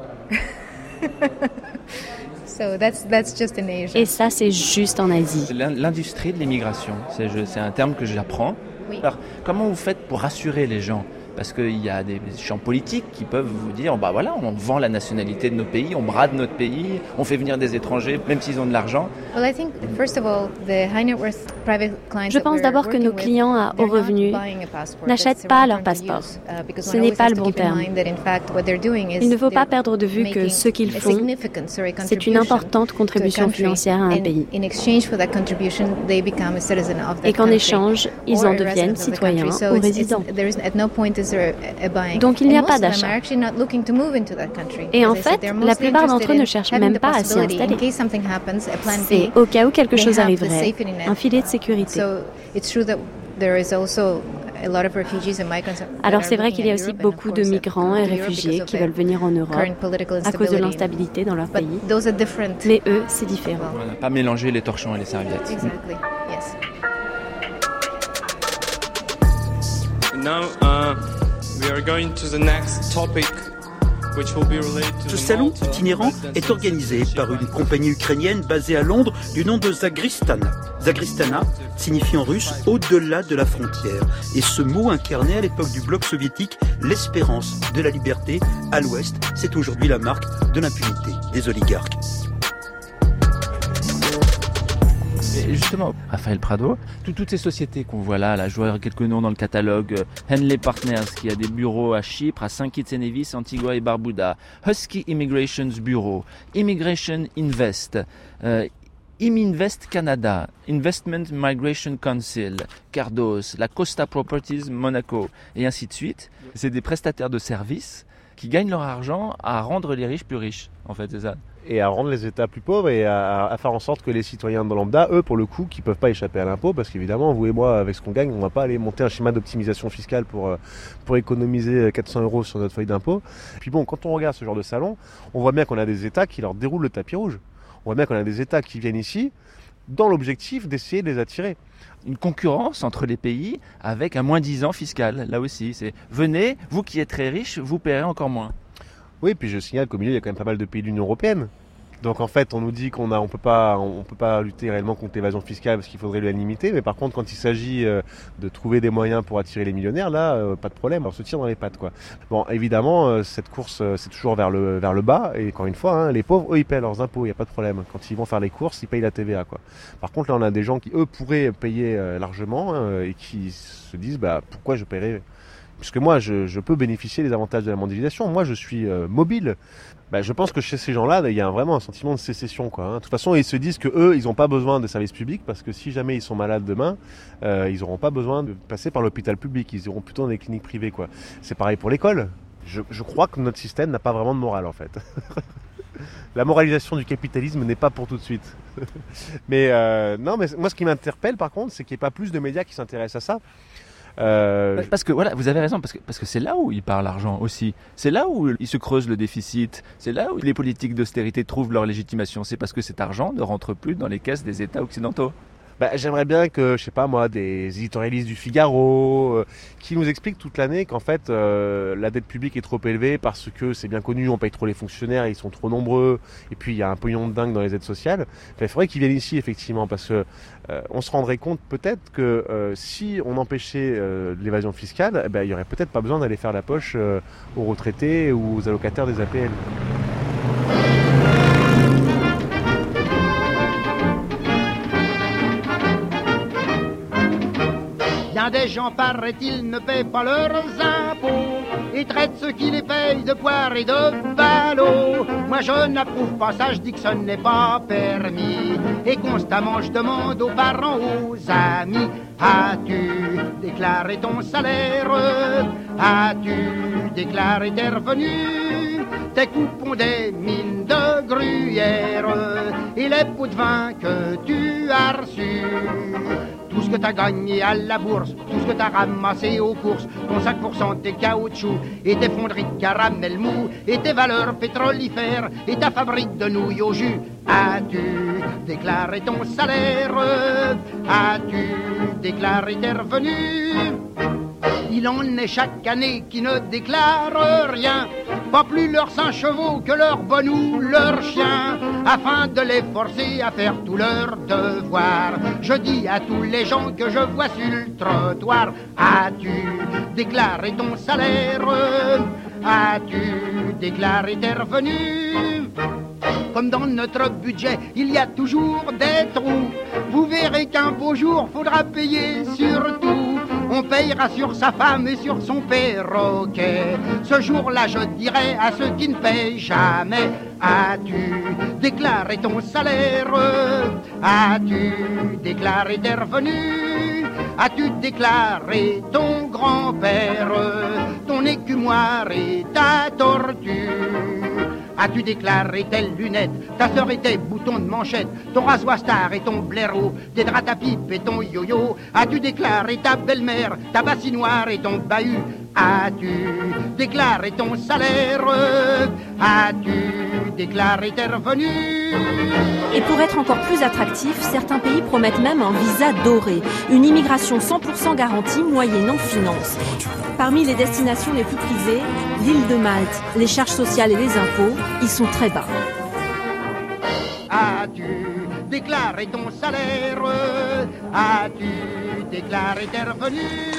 So that's, that's just in Asia. Et ça, c'est juste en Asie. L'industrie de l'immigration, c'est, je, c'est un terme que j'apprends. Oui. Alors, comment vous faites pour rassurer les gens ? Parce qu'il y a des champs politiques qui peuvent vous dire, bah voilà, on vend la nationalité de nos pays, on brade notre pays, on fait venir des étrangers, même s'ils ont de l'argent. Je pense d'abord que nos clients à haut revenu n'achètent pas leur passeport. Ce n'est pas le bon terme. Il ne faut pas perdre de vue que ce qu'ils font, c'est une importante contribution financière à un pays. Et qu'en échange, ils en deviennent citoyens ou résidents. Donc il n'y a pas d'achat. Et en fait, la plupart d'entre eux ne cherchent même pas à s'y installer. C'est au cas où quelque chose arriverait, un filet de sécurité. Alors c'est vrai qu'il y a aussi beaucoup de migrants et réfugiés qui veulent venir en Europe à cause de l'instabilité dans leur pays. Mais eux, c'est différent. On n'a pas mélangé les torchons et les serviettes. Now, uh, we are going to the next topic, which will be related to Ce salon itinérant est organisé par une compagnie ukrainienne basée à Londres du nom de Zagristana. Zagristana signifie en russe « au-delà de la frontière ». Et ce mot incarnait à l'époque du bloc soviétique l'espérance de la liberté. À l'ouest, c'est aujourd'hui la marque de l'impunité des oligarques. Et justement, Raphaël Prado, tout, toutes ces sociétés qu'on voit là, là, je vois quelques noms dans le catalogue, euh, Henley Partners, qui a des bureaux à Chypre, à Saint Kitts et Nevis, Antigua et Barbuda, Husky Immigrations Bureau, Immigration Invest, euh, Iminvest Canada, Investment Migration Council, Cardos, la Costa Properties Monaco, et ainsi de suite. C'est des prestataires de services qui gagnent leur argent à rendre les riches plus riches, en fait, c'est ça. Et à rendre les États plus pauvres et à, à faire en sorte que les citoyens de lambda, eux, pour le coup, qui ne peuvent pas échapper à l'impôt, parce qu'évidemment, vous et moi, avec ce qu'on gagne, on ne va pas aller monter un schéma d'optimisation fiscale pour, pour économiser quatre cents euros sur notre feuille d'impôt. Puis bon, quand on regarde ce genre de salon, on voit bien qu'on a des États qui leur déroulent le tapis rouge. On voit bien qu'on a des États qui viennent ici dans l'objectif d'essayer de les attirer. Une concurrence entre les pays avec un moins dix ans fiscal, là aussi. C'est venez, vous qui êtes très riches, vous paierez encore moins. Oui, puis je signale qu'au milieu, il y a quand même pas mal de pays de l'Union européenne. Donc en fait, on nous dit qu'on a, on peut pas, on peut pas lutter réellement contre l'évasion fiscale parce qu'il faudrait l'unanimité. Mais par contre, quand il s'agit euh, de trouver des moyens pour attirer les millionnaires, là, euh, pas de problème, on se tire dans les pattes, quoi. Bon, évidemment, euh, cette course, euh, c'est toujours vers le vers le bas. Et encore une fois, hein, les pauvres, eux, ils paient leurs impôts, il y a pas de problème. Quand ils vont faire les courses, ils payent la T V A, quoi. Par contre, là, on a des gens qui, eux, pourraient payer euh, largement hein, et qui se disent, bah, pourquoi je paierais ? Puisque moi, je, je peux bénéficier des avantages de la mondialisation. Moi, je suis euh, mobile. Bah, je pense que chez ces gens-là, il y a un, vraiment un sentiment de sécession, quoi. Hein. De toute façon, ils se disent que eux, ils n'ont pas besoin de services publics parce que si jamais ils sont malades demain, euh, ils n'auront pas besoin de passer par l'hôpital public. Ils iront plutôt dans des cliniques privées, quoi. C'est pareil pour l'école. Je, je crois que notre système n'a pas vraiment de morale, en fait. la moralisation du capitalisme n'est pas pour tout de suite. mais euh, non, mais moi ce qui m'interpelle par contre, c'est qu'il n'y ait pas plus de médias qui s'intéressent à ça. Euh... Parce que voilà, vous avez raison, parce que, parce que c'est là où il parle l'argent aussi. C'est là où il se creuse le déficit. C'est là où les politiques d'austérité trouvent leur légitimation. C'est parce que cet argent ne rentre plus dans les caisses des États occidentaux. Bah, j'aimerais bien que, je sais pas moi, des éditorialistes du Figaro euh, qui nous expliquent toute l'année qu'en fait euh, la dette publique est trop élevée parce que c'est bien connu, on paye trop les fonctionnaires, ils sont trop nombreux, et puis il y a un pognon de dingue dans les aides sociales. Bah, il faudrait qu'ils viennent ici effectivement, parce que euh, on se rendrait compte peut-être que euh, si on empêchait euh, l'évasion fiscale, eh ben, il y aurait peut-être pas besoin d'aller faire la poche euh, aux retraités ou aux allocataires des A P L. Bien des gens, paraît-il, ne paient pas leurs impôts et traitent ceux qui les payent de poires et de ballots. Moi je n'approuve pas ça, je dis que ce n'est pas permis. Et constamment je demande aux parents, aux amis: as-tu déclaré ton salaire? As-tu déclaré tes revenus? Tes coupons des mines de Gruyère et les pots de vin que tu as reçus? Tout ce que t'as gagné à la bourse, tout ce que t'as ramassé aux courses, ton cinq pour cent des caoutchoucs et tes fonderies de caramel mou et tes valeurs pétrolifères et ta fabrique de nouilles au jus. As-tu déclaré ton salaire? As-tu déclaré tes revenus? Il en est chaque année qui ne déclarent rien, pas plus leurs cinq chevaux que leurs bonnes ou leurs chiens, afin de les forcer à faire tout leur devoir. Je dis à tous les gens que je vois sur le trottoir: as-tu déclaré ton salaire? As-tu déclaré tes revenus? Comme dans notre budget, il y a toujours des trous. Vous verrez qu'un beau jour, faudra payer sur tout. On payera sur sa femme et sur son perroquet. Ce jour-là, je dirai à ceux qui ne payent jamais: as-tu déclaré ton salaire? As-tu déclaré tes revenus? As-tu déclaré ton grand-père, ton écumoire et ta tortue? As-tu déclaré tes lunettes, ta sœur et tes boutons de manchette, ton rasoir star et ton blaireau, tes draps à pipe et ton yo-yo? As-tu déclaré ta belle-mère, ta bassinoire et ton bahut? As-tu déclaré ton salaire? As-tu déclaré tes revenus? Et pour être encore plus attractif, certains pays promettent même un visa doré, une immigration cent pour cent garantie moyennant finance. Parmi les destinations les plus prisées, l'île de Malte, les charges sociales et les impôts y sont très bas. As-tu déclaré ton salaire? As-tu déclaré tes revenus?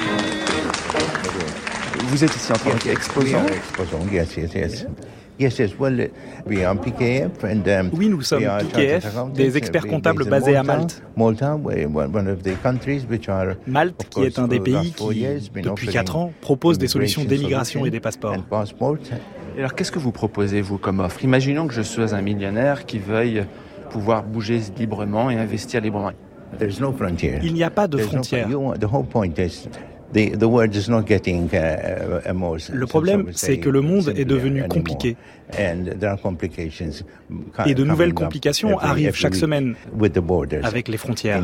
Vous êtes ici en tant qu'exposant? Yes, yes, yes. Yes, yes. Well, we are P K F and, um, oui, nous sommes P K F, des experts comptables basés à Malte. Malte, qui est un des pays qui, depuis quatre ans, propose des solutions d'émigration et des passeports. Et alors, qu'est-ce que vous proposez, vous, comme offre? Imaginons que je sois un millionnaire qui veuille pouvoir bouger librement et investir librement. Il n'y a pas de frontières. Le problème, c'est que le monde est devenu compliqué. Et de nouvelles complications arrivent chaque semaine avec les frontières.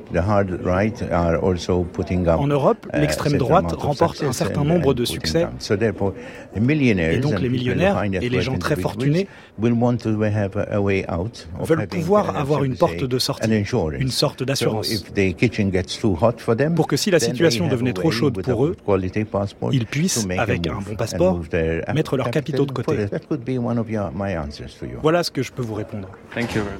En Europe, l'extrême droite remporte un certain nombre de succès. Et donc les millionnaires et les gens très fortunés veulent pouvoir avoir une porte de sortie, une sorte d'assurance, pour que si la situation devenait trop chaude pour eux, ils puissent, avec un bon passeport, mettre leurs capitaux de côté. Voilà ce que je peux vous répondre. Thank you.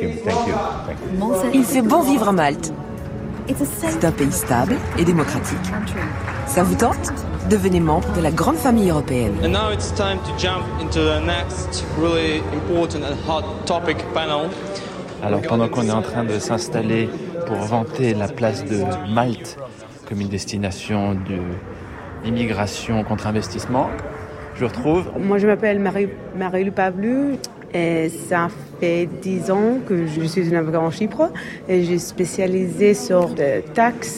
Il fait bon vivre à Malte. C'est un pays stable et démocratique. Ça vous tente? Devenez membre de la grande famille européenne. And now it's time to jump into the next really important and hot topic panel. Alors pendant qu'on est en train de s'installer pour vanter la place de Malte comme une destination d'immigration contre investissement, je retrouve... Moi je m'appelle Marie, Marie Pavlou et ça fait dix ans que je suis une avocate en Chypre et j'ai spécialisé sur les taxes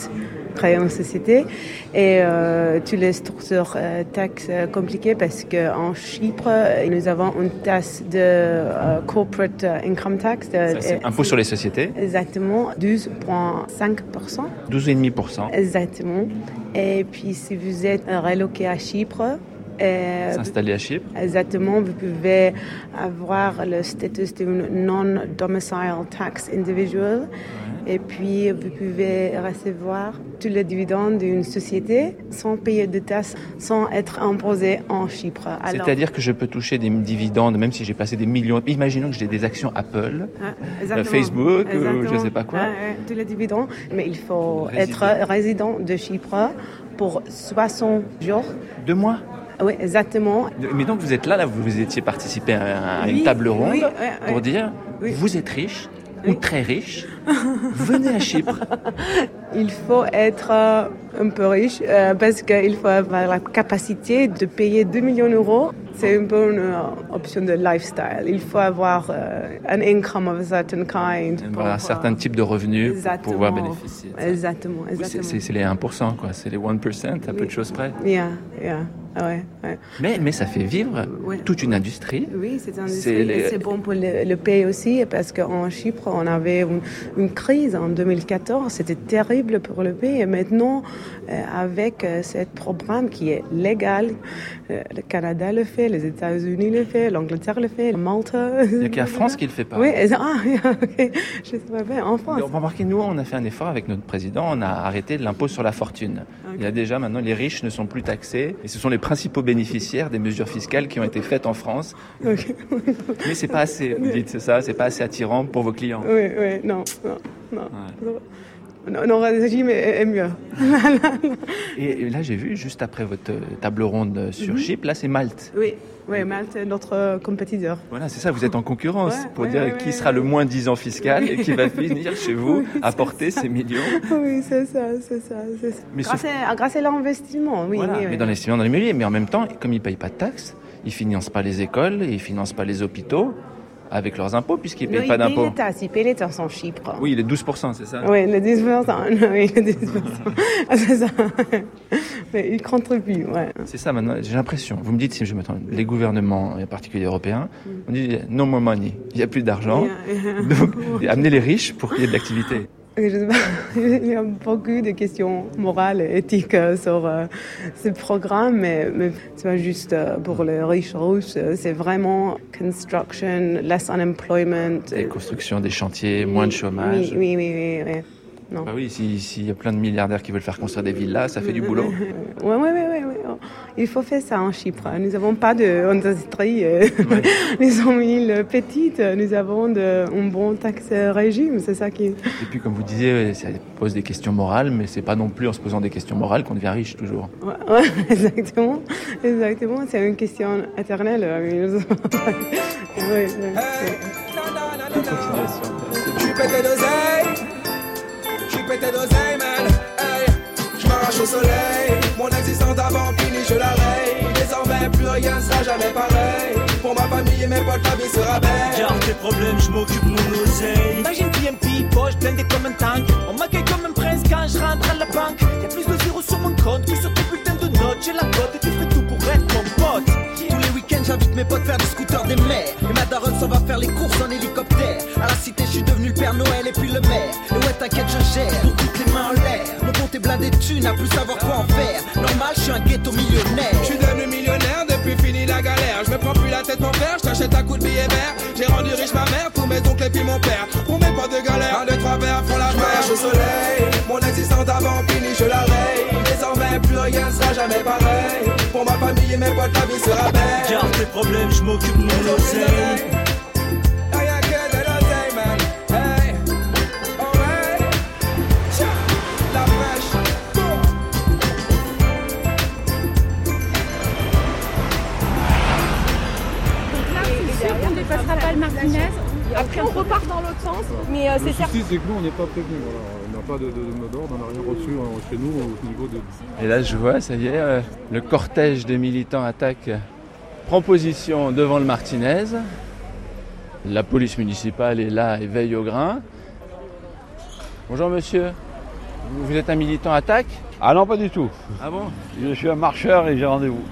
créer une société et euh, toutes les structures euh, taxes euh, compliquées parce qu'en Chypre, nous avons une taxe de euh, corporate income tax. De, Ça, c'est impôt sur les sociétés. Exactement, douze virgule cinq pour cent. douze virgule cinq pour cent. Exactement. Et puis si vous êtes reloqué à Chypre, Euh, S'installer à Chypre. Exactement, vous pouvez avoir le statut d'une non-domicile tax individual ouais. Et puis vous pouvez recevoir tous les dividendes d'une société sans payer de taxes, sans être imposé en Chypre. Alors, c'est-à-dire que je peux toucher des dividendes même si j'ai passé des millions. Imaginons que j'ai des actions Apple, ah, Facebook, ou je ne sais pas quoi. Ah, ouais, tous les dividendes, mais il faut résident. être résident de Chypre pour soixante jours. Deux mois. Oui, exactement. Mais donc vous êtes là, là vous, vous étiez participé à, à une oui, table ronde oui, oui, pour oui. dire oui. vous êtes riche oui. ou très riche, venez à Chypre. Il faut être euh, un peu riche euh, parce qu'il faut avoir la capacité de payer deux millions d'euros. C'est un peu une euh, option de lifestyle. Il faut avoir euh, un income of a certain kind. Pour, un certain type de revenus exactement. Pour pouvoir bénéficier. De ça. Exactement. exactement. Oui, c'est, c'est les un pour cent, quoi. C'est les un pour cent, à oui. peu de choses près. Yeah, yeah. Ah ouais, ouais. Mais, mais ça fait vivre ouais. toute une industrie. Oui, c'est une industrie. C'est, les... c'est bon pour le, le pays aussi parce qu'en Chypre, on avait une, une crise en deux mille quatorze. C'était terrible pour le pays. Et maintenant, euh, avec euh, ce programme qui est légal, euh, le Canada le fait, les États-Unis le fait, l'Angleterre le fait, Malte. Il n'y a qu'à France qui le fait pas. Oui, ah, okay. Je sais pas bien, en France. Remarquez, nous, on a fait un effort avec notre président. On a arrêté l'impôt sur la fortune. Okay. Il y a déjà maintenant, les riches ne sont plus taxés. Et ce sont les principaux bénéficiaires des mesures fiscales qui ont été faites en France. Okay. Mais c'est pas assez, vous dites, c'est ça, c'est pas assez attirant pour vos clients. Oui, oui, non, non, non. Ouais. Non, le régime est mieux. Et là, j'ai vu, juste après votre table ronde sur mm-hmm. Chypre, là, c'est Malte. Oui, oui, Malte est notre compétiteur. Voilà, c'est ça, vous êtes en concurrence ouais, pour ouais, dire ouais, qui ouais, sera ouais. le moins dix ans fiscal et qui va venir chez vous oui, apporter ces millions. Oui, c'est ça, c'est ça. C'est ça. Mais grâce, sauf... à, grâce à l'investissement, oui. Voilà, oui, mais oui. dans l'investissement dans l'immobilier, mais en même temps, comme ils ne payent pas de taxes, ils ne financent pas les écoles, et ils ne financent pas les hôpitaux. Avec leurs impôts, puisqu'ils ne payent pas d'impôts. Ils payent l'État, ils payent l'État en Chypre. Oui, les douze pour cent, c'est ça? Oui, les douze pour cent, oui, les douze pour cent. C'est ça. Mais ils contribuent, ouais. C'est ça, maintenant, j'ai l'impression. Vous me dites, si je me trompe, les gouvernements, en particulier européens, mm. on dit no more money, il n'y a plus d'argent, yeah, yeah. donc amenez les riches pour qu'il y ait de l'activité. Je sais pas, il y a beaucoup de questions morales et éthiques sur euh, ce programme, mais, mais c'est pas juste pour les riches russes, c'est vraiment construction, less unemployment. Des constructions, des chantiers, oui, moins de chômage. Oui, oui, oui. oui, oui. Non. Bah oui, s'il si y a plein de milliardaires qui veulent faire construire des villas, ça fait du boulot. Oui, oui, oui. Ouais. Il faut faire ça en Chypre. Nous n'avons pas d'industrie. Euh, ouais. Nous sommes une île petite. Nous avons de, un bon taxe régime. C'est ça qui... Et puis, comme vous disiez, ça pose des questions morales, mais c'est pas non plus en se posant des questions morales qu'on devient riche toujours. Ouais, ouais, exactement. Exactement. C'est une question éternelle. Oui, oui, oui. Continuation. Pété d'oseille, man, hey, je m'arrache au soleil. Mon existence d'avant finie, je la raye. Désormais, plus rien ne sera jamais pareil. Pour ma famille et mes potes, la vie sera belle. Garde tes problèmes, je m'occupe mon oseille. Imagine P M P, poche blindée comme un tank. On m'accueille comme un prince quand je rentre à la banque. Y'a plus de zéros sur mon compte que sur tes putains de notes. J'ai la cote et tu ferais tout pour être mon pote. Tous les week-ends, j'invite mes potes faire des scooters des mers. Et ma daronne s'en va faire les courses en hélicoptère. À la cité, je suis devenu le Père Noël et puis le maire. Et ouais, t'inquiète, je gère. Pour toutes les mains en l'air. Mon compte est blindé de thunes, à plus savoir quoi en faire. Normal, je suis un ghetto millionnaire. Je suis devenu millionnaire depuis fini la galère. Je me prends plus la tête mon père, je t'achète un coup de billet vert. J'ai rendu riche ma mère, tous mes oncles et puis mon père. Pour mes potes de galère, un, deux, trois verres font la mer. Au soleil, mon existence d'avant finie, je la raye. Désormais, plus rien ne sera jamais pareil. Pour ma famille et mes potes, la vie sera belle. Garde tes problèmes, je m'occupe de mon oseille. Martinez. Après, on repart dans l'autre sens. Mais euh, c'est certain. Le souci, c'est que nous, on n'est pas prévenus. Voilà. On n'a pas de, de, de mot d'ordre, on n'a rien reçu euh, chez nous au niveau de... Et là, je vois, ça y est, euh, le cortège de militants attaque, prend position devant le Martinez. La police municipale est là et veille au grain. Bonjour, monsieur. Vous êtes un militant attaque ? Ah non, pas du tout. Ah bon ? Je suis un marcheur et j'ai rendez-vous.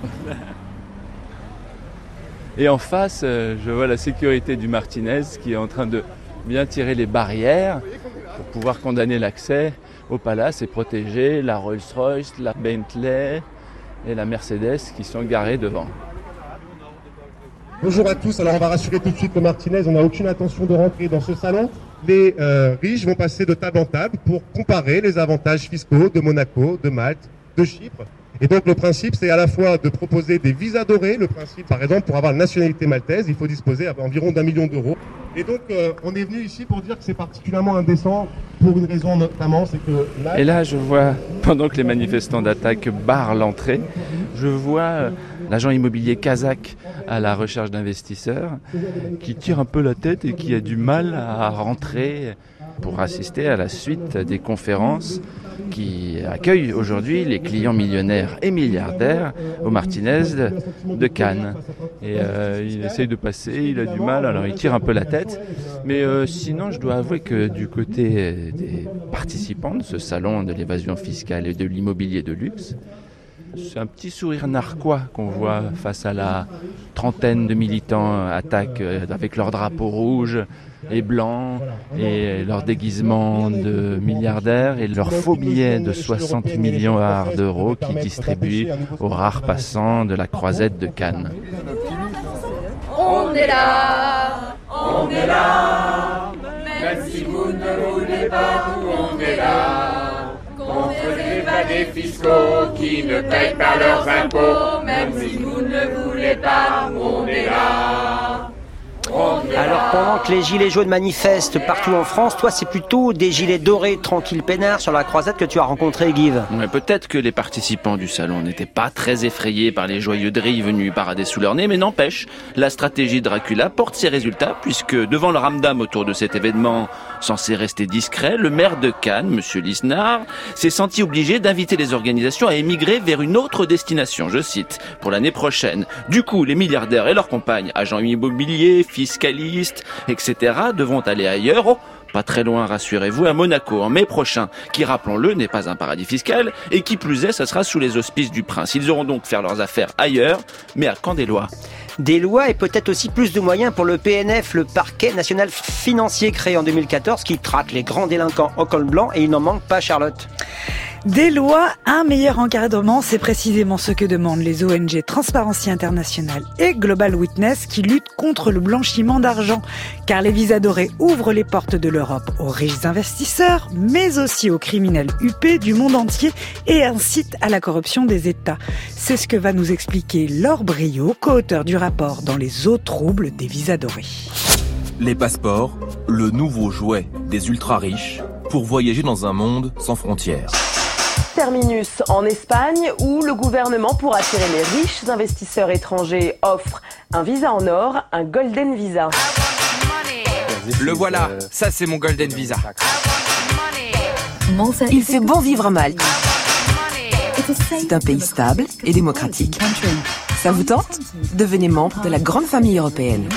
Et en face, je vois la sécurité du Martinez qui est en train de bien tirer les barrières pour pouvoir condamner l'accès au palace et protéger la Rolls-Royce, la Bentley et la Mercedes qui sont garées devant. Bonjour à tous, alors on va rassurer tout de suite le Martinez, on n'a aucune intention de rentrer dans ce salon. Les euh, riches vont passer de table en table pour comparer les avantages fiscaux de Monaco, de Malte, de Chypre. Et donc le principe, c'est à la fois de proposer des visas dorés. Le principe, par exemple, pour avoir la nationalité maltaise, il faut disposer d'environ d'un million d'euros. Et donc euh, on est venu ici pour dire que c'est particulièrement indécent pour une raison notamment, c'est que là... Et là, je vois, pendant que les manifestants d'attaque barrent l'entrée, je vois euh, l'agent immobilier kazakh à la recherche d'investisseurs qui tire un peu la tête et qui a du mal à rentrer pour assister à la suite des conférences qui accueillent aujourd'hui les clients millionnaires et milliardaires au Martinez de, de Cannes. Et euh, il essaye de passer, il a du mal, alors il tire un peu la tête. Mais euh, sinon, je dois avouer que du côté des participants de ce salon de l'évasion fiscale et de l'immobilier de luxe, c'est un petit sourire narquois qu'on voit face à la trentaine de militants attaques avec leurs drapeaux rouges et blancs et leur déguisement de milliardaires et leurs faux billets de soixante millions d'euros qui distribuent aux rares passants de la croisette de Cannes. On est là, on est là, même si vous ne voulez pas, on est là. Contre les évadés fiscaux qui ne payent pas leurs impôts, même si vous ne le voulez pas, on est là. Alors pendant que les gilets jaunes manifestent partout en France, toi c'est plutôt des gilets dorés tranquilles peinards sur la croisette que tu as rencontré, Guy. Mais peut-être que les participants du salon n'étaient pas très effrayés par les joyeux drilles venus parader sous leur nez, mais n'empêche, la stratégie Dracula porte ses résultats puisque devant le ramdam autour de cet événement censé rester discret, le maire de Cannes, M. Lisnard, s'est senti obligé d'inviter les organisations à émigrer vers une autre destination, je cite, pour l'année prochaine. Du coup, les milliardaires et leurs compagnes, agents immobiliers, fiscalistes, et cetera, devront aller ailleurs, oh, pas très loin, rassurez-vous, à Monaco, en mai prochain, qui, rappelons-le, n'est pas un paradis fiscal, et qui plus est, ça sera sous les auspices du prince. Ils auront donc faire leurs affaires ailleurs, mais à quand des lois ? Des lois et peut-être aussi plus de moyens pour le P N F, le parquet national financier créé en deux mille quatorze, qui traque les grands délinquants en col blanc, et il n'en manque pas, Charlotte. Des lois, un meilleur encadrement, c'est précisément ce que demandent les O N G Transparency International et Global Witness qui luttent contre le blanchiment d'argent. Car les visas dorés ouvrent les portes de l'Europe aux riches investisseurs, mais aussi aux criminels huppés du monde entier et incitent à la corruption des États. C'est ce que va nous expliquer Laure Briot, co-auteur du rapport Dans les eaux troubles des visas dorés. Les passeports, le nouveau jouet des ultra-riches pour voyager dans un monde sans frontières. Terminus en Espagne où le gouvernement, pour attirer les riches investisseurs étrangers, offre un visa en or, un Golden Visa. Le voilà, ça c'est mon Golden Visa. Il fait bon vivre à Malte. C'est un pays stable et démocratique. Ça vous tente ? Devenez membre de la grande famille européenne.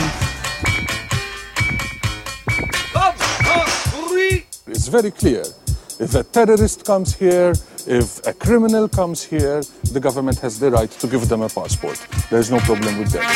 It's very clear. If a terrorist comes here, if a criminal comes here, the government has the right to give them a passport. There's no problem with that.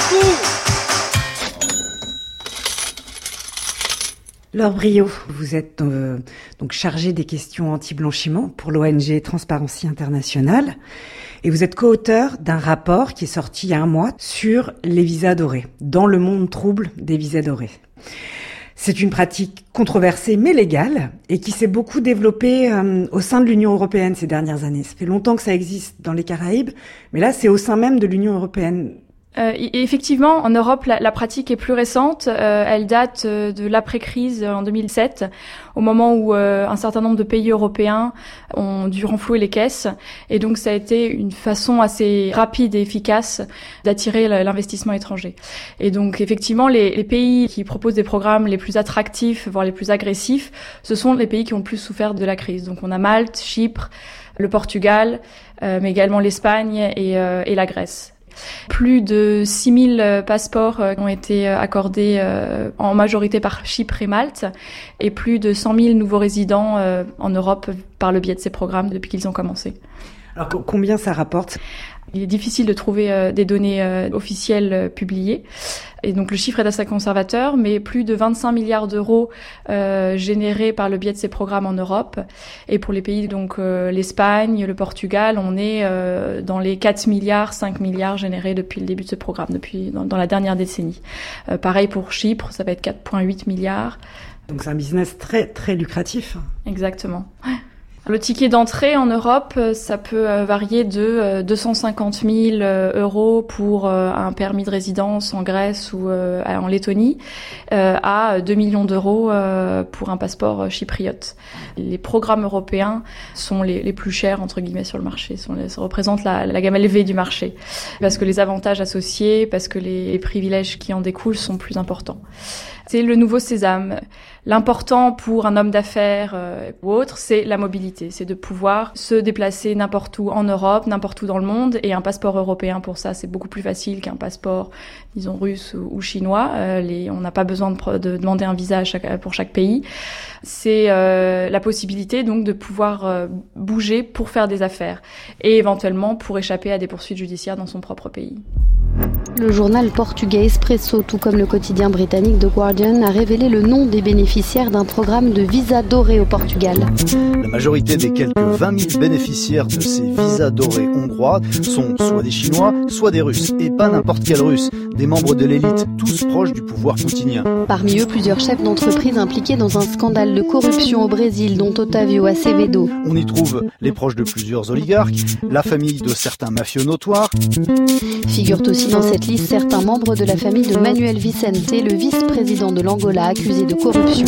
Laure Briot, vous êtes euh, donc chargée des questions anti-blanchiment pour l'O N G Transparency International et vous êtes co-auteur d'un rapport qui est sorti il y a un mois sur les visas dorés, dans le monde trouble des visas dorés. C'est une pratique controversée mais légale et qui s'est beaucoup développée euh, au sein de l'Union européenne ces dernières années. Ça fait longtemps que ça existe dans les Caraïbes, mais là c'est au sein même de l'Union européenne. Euh, effectivement, en Europe, la, la pratique est plus récente. Euh, elle date euh, de l'après-crise en deux mille sept, au moment où euh, un certain nombre de pays européens ont dû renflouer les caisses. Et donc, ça a été une façon assez rapide et efficace d'attirer l'investissement étranger. Et donc, effectivement, les, les pays qui proposent des programmes les plus attractifs, voire les plus agressifs, ce sont les pays qui ont le plus souffert de la crise. Donc, on a Malte, Chypre, le Portugal, euh, mais également l'Espagne et, euh, et la Grèce. Plus de six mille passeports ont été accordés en majorité par Chypre et Malte, et plus de cent mille nouveaux résidents en Europe par le biais de ces programmes depuis qu'ils ont commencé. Alors combien ça rapporte ? Il est difficile de trouver euh, des données euh, officielles euh, publiées. Et donc le chiffre est assez conservateur, mais plus de vingt-cinq milliards d'euros euh, générés par le biais de ces programmes en Europe. Et pour les pays, donc euh, l'Espagne, le Portugal, on est euh, dans les quatre milliards, cinq milliards générés depuis le début de ce programme, depuis dans, dans la dernière décennie. Euh, pareil pour Chypre, ça va être quatre virgule huit milliards. Donc c'est un business très très lucratif. Exactement. Le ticket d'entrée en Europe, ça peut varier de deux cent cinquante mille euros pour un permis de résidence en Grèce ou en Lettonie à deux millions d'euros pour un passeport chypriote. Les programmes européens sont les, les plus chers, entre guillemets, sur le marché. Sont les, ça représente la, la gamme élevée du marché. Parce que les avantages associés, parce que les, les privilèges qui en découlent sont plus importants. C'est le nouveau sésame. L'important pour un homme d'affaires euh, ou autre, c'est la mobilité. C'est de pouvoir se déplacer n'importe où en Europe, n'importe où dans le monde. Et un passeport européen, pour ça, c'est beaucoup plus facile qu'un passeport, disons, russe ou, ou chinois. Euh, les, on n'a pas besoin de, de demander un visa à chaque, pour chaque pays. C'est euh, la possibilité, donc, de pouvoir euh, bouger pour faire des affaires. Et éventuellement pour échapper à des poursuites judiciaires dans son propre pays. Le journal portugais Expresso, tout comme le quotidien britannique The Guardian, a révélé le nom des bénéficiaires d'un programme de visa doré au Portugal. La majorité des quelques vingt mille bénéficiaires de ces visas dorés hongrois sont soit des Chinois, soit des Russes. Et pas n'importe quels Russes, des membres de l'élite, tous proches du pouvoir poutinien. Parmi eux, plusieurs chefs d'entreprise impliqués dans un scandale de corruption au Brésil, dont Otávio Acevedo. On y trouve les proches de plusieurs oligarques, la famille de certains mafieux notoires. Figurent aussi dans cette liste certains membres de la famille de Manuel Vicente, le vice-président de l'Angola accusé de corruption.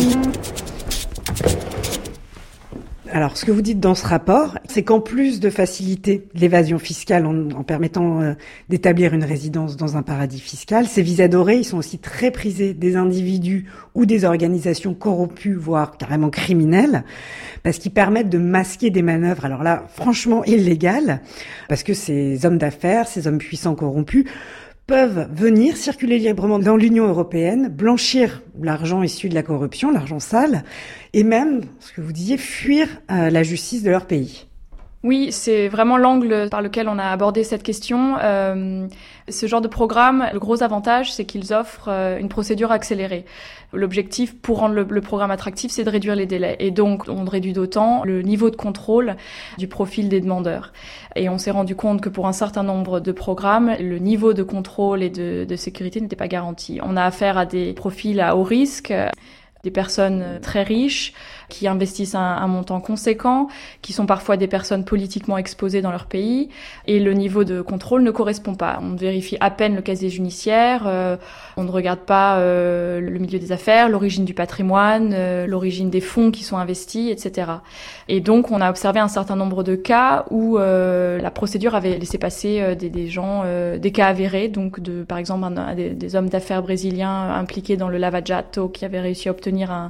Alors, ce que vous dites dans ce rapport, c'est qu'en plus de faciliter l'évasion fiscale en, en permettant euh, d'établir une résidence dans un paradis fiscal, ces visas dorés, ils sont aussi très prisés des individus ou des organisations corrompues, voire carrément criminelles, parce qu'ils permettent de masquer des manœuvres, alors là, franchement illégales, parce que ces hommes d'affaires, ces hommes puissants corrompus, peuvent venir circuler librement dans l'Union européenne, blanchir l'argent issu de la corruption, l'argent sale, et même, ce que vous disiez, fuir euh, la justice de leur pays. Oui, c'est vraiment l'angle par lequel on a abordé cette question. Euh, ce genre de programme, le gros avantage, c'est qu'ils offrent euh, une procédure accélérée. L'objectif, pour rendre le, le programme attractif, c'est de réduire les délais. Et donc, on réduit d'autant le niveau de contrôle du profil des demandeurs. Et on s'est rendu compte que pour un certain nombre de programmes, le niveau de contrôle et de, de sécurité n'était pas garanti. On a affaire à des profils à haut risque, des personnes très riches qui investissent un, un montant conséquent, qui sont parfois des personnes politiquement exposées dans leur pays, et le niveau de contrôle ne correspond pas. On vérifie à peine le casier judiciaire, euh, on ne regarde pas euh, le milieu des affaires, l'origine du patrimoine, euh, l'origine des fonds qui sont investis, et cetera. Et donc, on a observé un certain nombre de cas où euh, la procédure avait laissé passer euh, des, des gens, euh, des cas avérés, donc de, par exemple, un, un, des, des hommes d'affaires brésiliens impliqués dans le Lava Jato qui avaient réussi à obtenir un,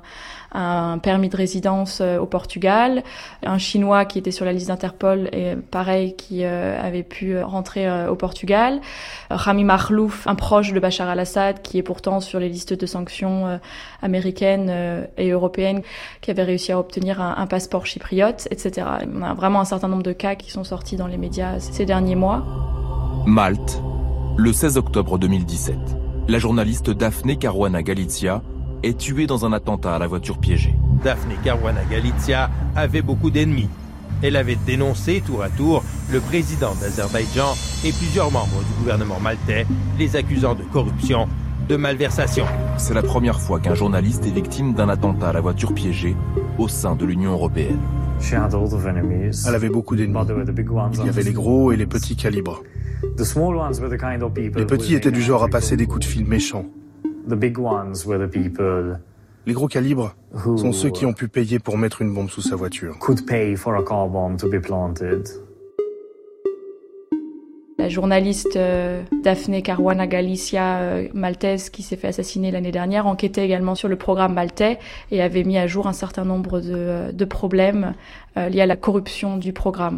un permis de résidence au Portugal, un Chinois qui était sur la liste d'Interpol et pareil qui euh, avait pu rentrer euh, au Portugal, Rami Makhlouf, un proche de Bachar al-Assad qui est pourtant sur les listes de sanctions euh, américaines euh, et européennes, qui avait réussi à obtenir un, un passeport chypriote, et cetera. On a vraiment un certain nombre de cas qui sont sortis dans les médias ces derniers mois. Malte, le seize octobre deux mille dix-sept. La journaliste Daphne Caruana Galizia est tuée dans un attentat à la voiture piégée. Daphne Caruana Galizia avait beaucoup d'ennemis. Elle avait dénoncé tour à tour le président d'Azerbaïdjan et plusieurs membres du gouvernement maltais, les accusant de corruption, de malversation. C'est la première fois qu'un journaliste est victime d'un attentat à la voiture piégée au sein de l'Union européenne. Elle avait beaucoup d'ennemis. Il y avait les gros et les petits calibres. Les petits étaient du genre à passer des coups de fil méchants. Les gros calibres sont ceux qui ont pu payer pour mettre une bombe sous sa voiture. La journaliste euh, Daphne Caruana Galizia, euh, maltaise, qui s'est fait assassiner l'année dernière, enquêtait également sur le programme maltais et avait mis à jour un certain nombre de, de problèmes euh, liés à la corruption du programme.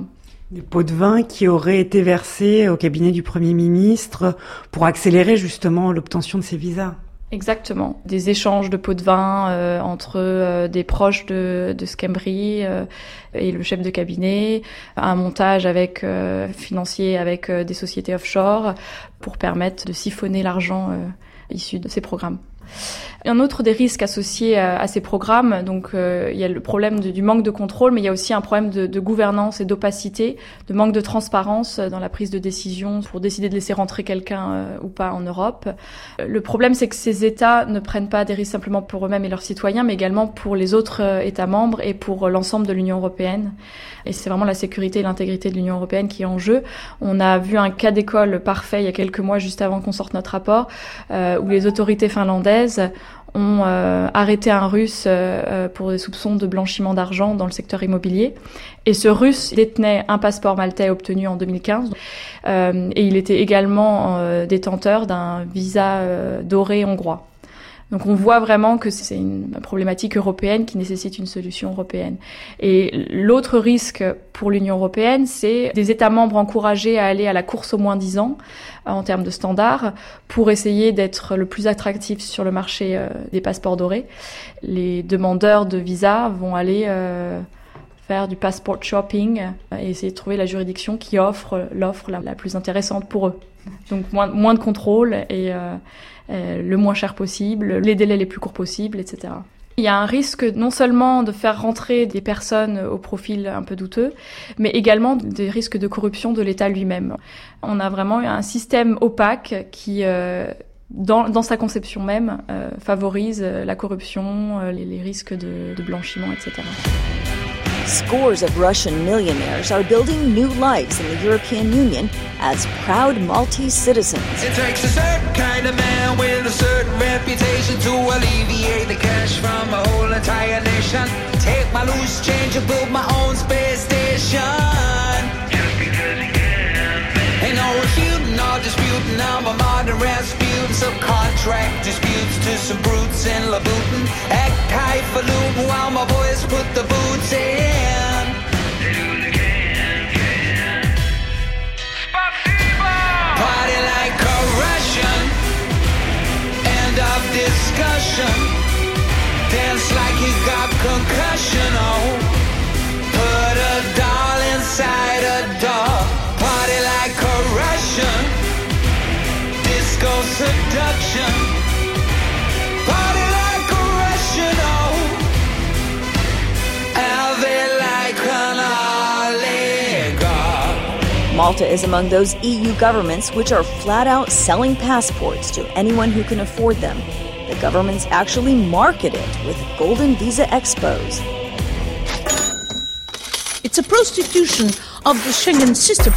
Des pots de vin qui auraient été versés au cabinet du Premier ministre pour accélérer justement l'obtention de ces visas. Exactement. Des échanges de pots de vin euh, entre euh, des proches de, de Schembri euh, et le chef de cabinet, un montage avec euh, financier avec euh, des sociétés offshore pour permettre de siphonner l'argent euh, issu de ces programmes. Un autre des risques associés à, à ces programmes, donc euh, il y a le problème de, du manque de contrôle, mais il y a aussi un problème de, de gouvernance et d'opacité, de manque de transparence dans la prise de décision pour décider de laisser rentrer quelqu'un euh, ou pas en Europe. Le problème, c'est que ces États ne prennent pas des risques simplement pour eux-mêmes et leurs citoyens, mais également pour les autres euh, États membres et pour l'ensemble de l'Union européenne. Et c'est vraiment la sécurité et l'intégrité de l'Union européenne qui est en jeu. On a vu un cas d'école parfait il y a quelques mois, juste avant qu'on sorte notre rapport, euh, où les autorités finlandaises ont euh, arrêté un Russe euh, pour des soupçons de blanchiment d'argent dans le secteur immobilier. Et ce Russe détenait un passeport maltais obtenu en deux mille quinze euh, et il était également euh, détenteur d'un visa euh, doré hongrois. Donc on voit vraiment que c'est une problématique européenne qui nécessite une solution européenne. Et l'autre risque pour l'Union européenne, c'est des États membres encouragés à aller à la course au moins dix ans en termes de standards pour essayer d'être le plus attractif sur le marché euh, des passeports dorés. Les demandeurs de visa vont aller euh, faire du passport shopping et essayer de trouver la juridiction qui offre l'offre la, la plus intéressante pour eux. Donc moins, moins de contrôle et euh, euh, le moins cher possible, les délais les plus courts possibles, et cetera. Il y a un risque non seulement de faire rentrer des personnes au profil un peu douteux, mais également des risques de corruption de l'État lui-même. On a vraiment un système opaque qui, euh, dans, dans sa conception même, euh, favorise la corruption, euh, les, les risques de, de blanchiment, et cetera. Scores of Russian millionaires are building new lives in the European Union as proud Maltese citizens. It takes a certain kind of man with a certain reputation to alleviate the cash from a whole entire nation. Take my loose change and build my own space station. Just because you can. Ain't no refuting or disputing. I'm a modern Rasputin. Subcontract disputes to some brutes in Louboutin. Act highfalutin while my boys put the boots in. Party like a Russian. End of discussion. Dance like he got concussion. Oh, put a doll inside a doll. Party like a Russian. Disco seduction. Party like a Russian. Oh, have it like an oligarch. Malta is among those E U governments which are flat out selling passports to anyone who can afford them. The governments actually market it with golden visa expos. It's a prostitution of the Schengen system.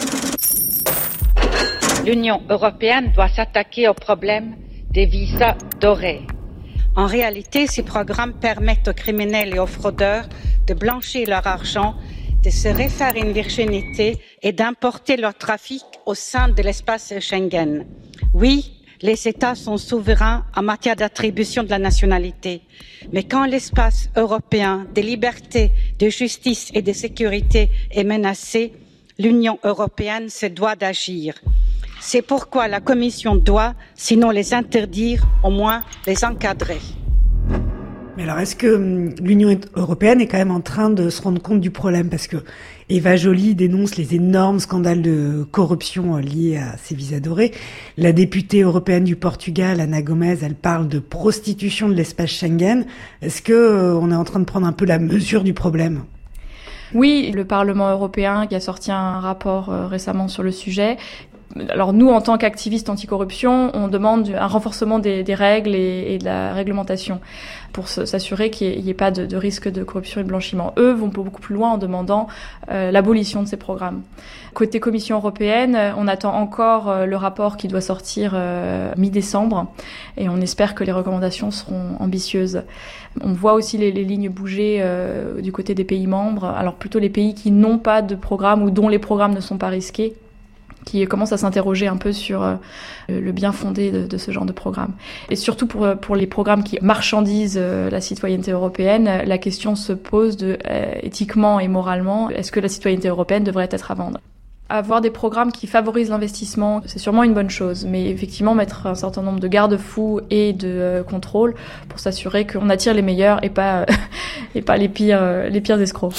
L'Union européenne doit s'attaquer au problème des visas dorés. En réalité, ces programmes permettent aux criminels et aux fraudeurs de blanchir leur argent, de se refaire une virginité et d'importer leur trafic au sein de l'espace Schengen. Oui, les États sont souverains en matière d'attribution de la nationalité. Mais quand l'espace européen des libertés, de justice et de sécurité est menacé, l'Union européenne se doit d'agir. C'est pourquoi la Commission doit, sinon les interdire, au moins les encadrer. Mais alors, est-ce que l'Union européenne est quand même en train de se rendre compte du problème? Parce que Eva Joly dénonce les énormes scandales de corruption liés à ces visas dorés. La députée européenne du Portugal, Ana Gomes, elle parle de prostitution de l'espace Schengen. Est-ce que euh, on est en train de prendre un peu la mesure du problème? Oui, le Parlement européen qui a sorti un rapport euh, récemment sur le sujet. Alors nous, en tant qu'activistes anticorruption, on demande un renforcement des, des règles et, et de la réglementation pour s'assurer qu'il n'y ait, ait pas de, de risque de corruption et de blanchiment. Eux vont beaucoup plus loin en demandant euh, l'abolition de ces programmes. Côté Commission européenne, on attend encore euh, le rapport qui doit sortir euh, mi-décembre et on espère que les recommandations seront ambitieuses. On voit aussi les, les lignes bouger euh, du côté des pays membres, alors plutôt les pays qui n'ont pas de programme ou dont les programmes ne sont pas risqués, qui commencent à s'interroger un peu sur euh, le bien fondé de, de ce genre de programme. Et surtout pour, pour les programmes qui marchandisent euh, la citoyenneté européenne, la question se pose de euh, éthiquement et moralement, est-ce que la citoyenneté européenne devrait être à vendre ? Avoir des programmes qui favorisent l'investissement, c'est sûrement une bonne chose, mais effectivement mettre un certain nombre de garde-fous et de euh, contrôles pour s'assurer qu'on attire les meilleurs et pas, euh, et pas les pires, euh, les pires escrocs.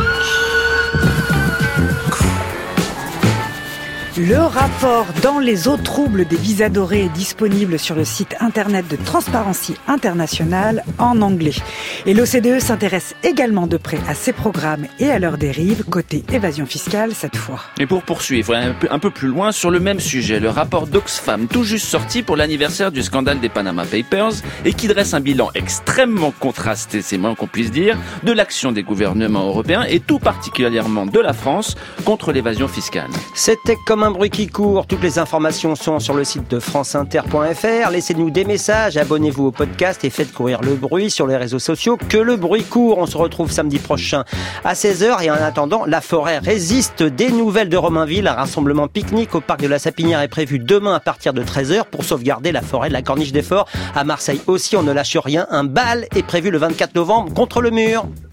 Le rapport dans les eaux troubles des visas dorés est disponible sur le site internet de Transparency International en anglais. Et l'O C D E s'intéresse également de près à ces programmes et à leurs dérives, côté évasion fiscale cette fois. Et pour poursuivre un peu, un peu plus loin sur le même sujet, le rapport d'Oxfam, tout juste sorti pour l'anniversaire du scandale des Panama Papers et qui dresse un bilan extrêmement contrasté, c'est moins qu'on puisse dire, de l'action des gouvernements européens et tout particulièrement de la France contre l'évasion fiscale. C'était comme un bruit qui court. Toutes les informations sont sur le site de franceinter point f r. Laissez-nous des messages, abonnez-vous au podcast et faites courir le bruit sur les réseaux sociaux. Que le bruit court. On se retrouve samedi prochain à seize heures. Et en attendant, la forêt résiste. Des nouvelles de Romainville. Un rassemblement pique-nique au parc de la Sapinière est prévu demain à partir de treize heures pour sauvegarder la forêt de la Corniche des Forts. À Marseille aussi, on ne lâche rien. Un bal est prévu le vingt-quatre novembre contre le mur.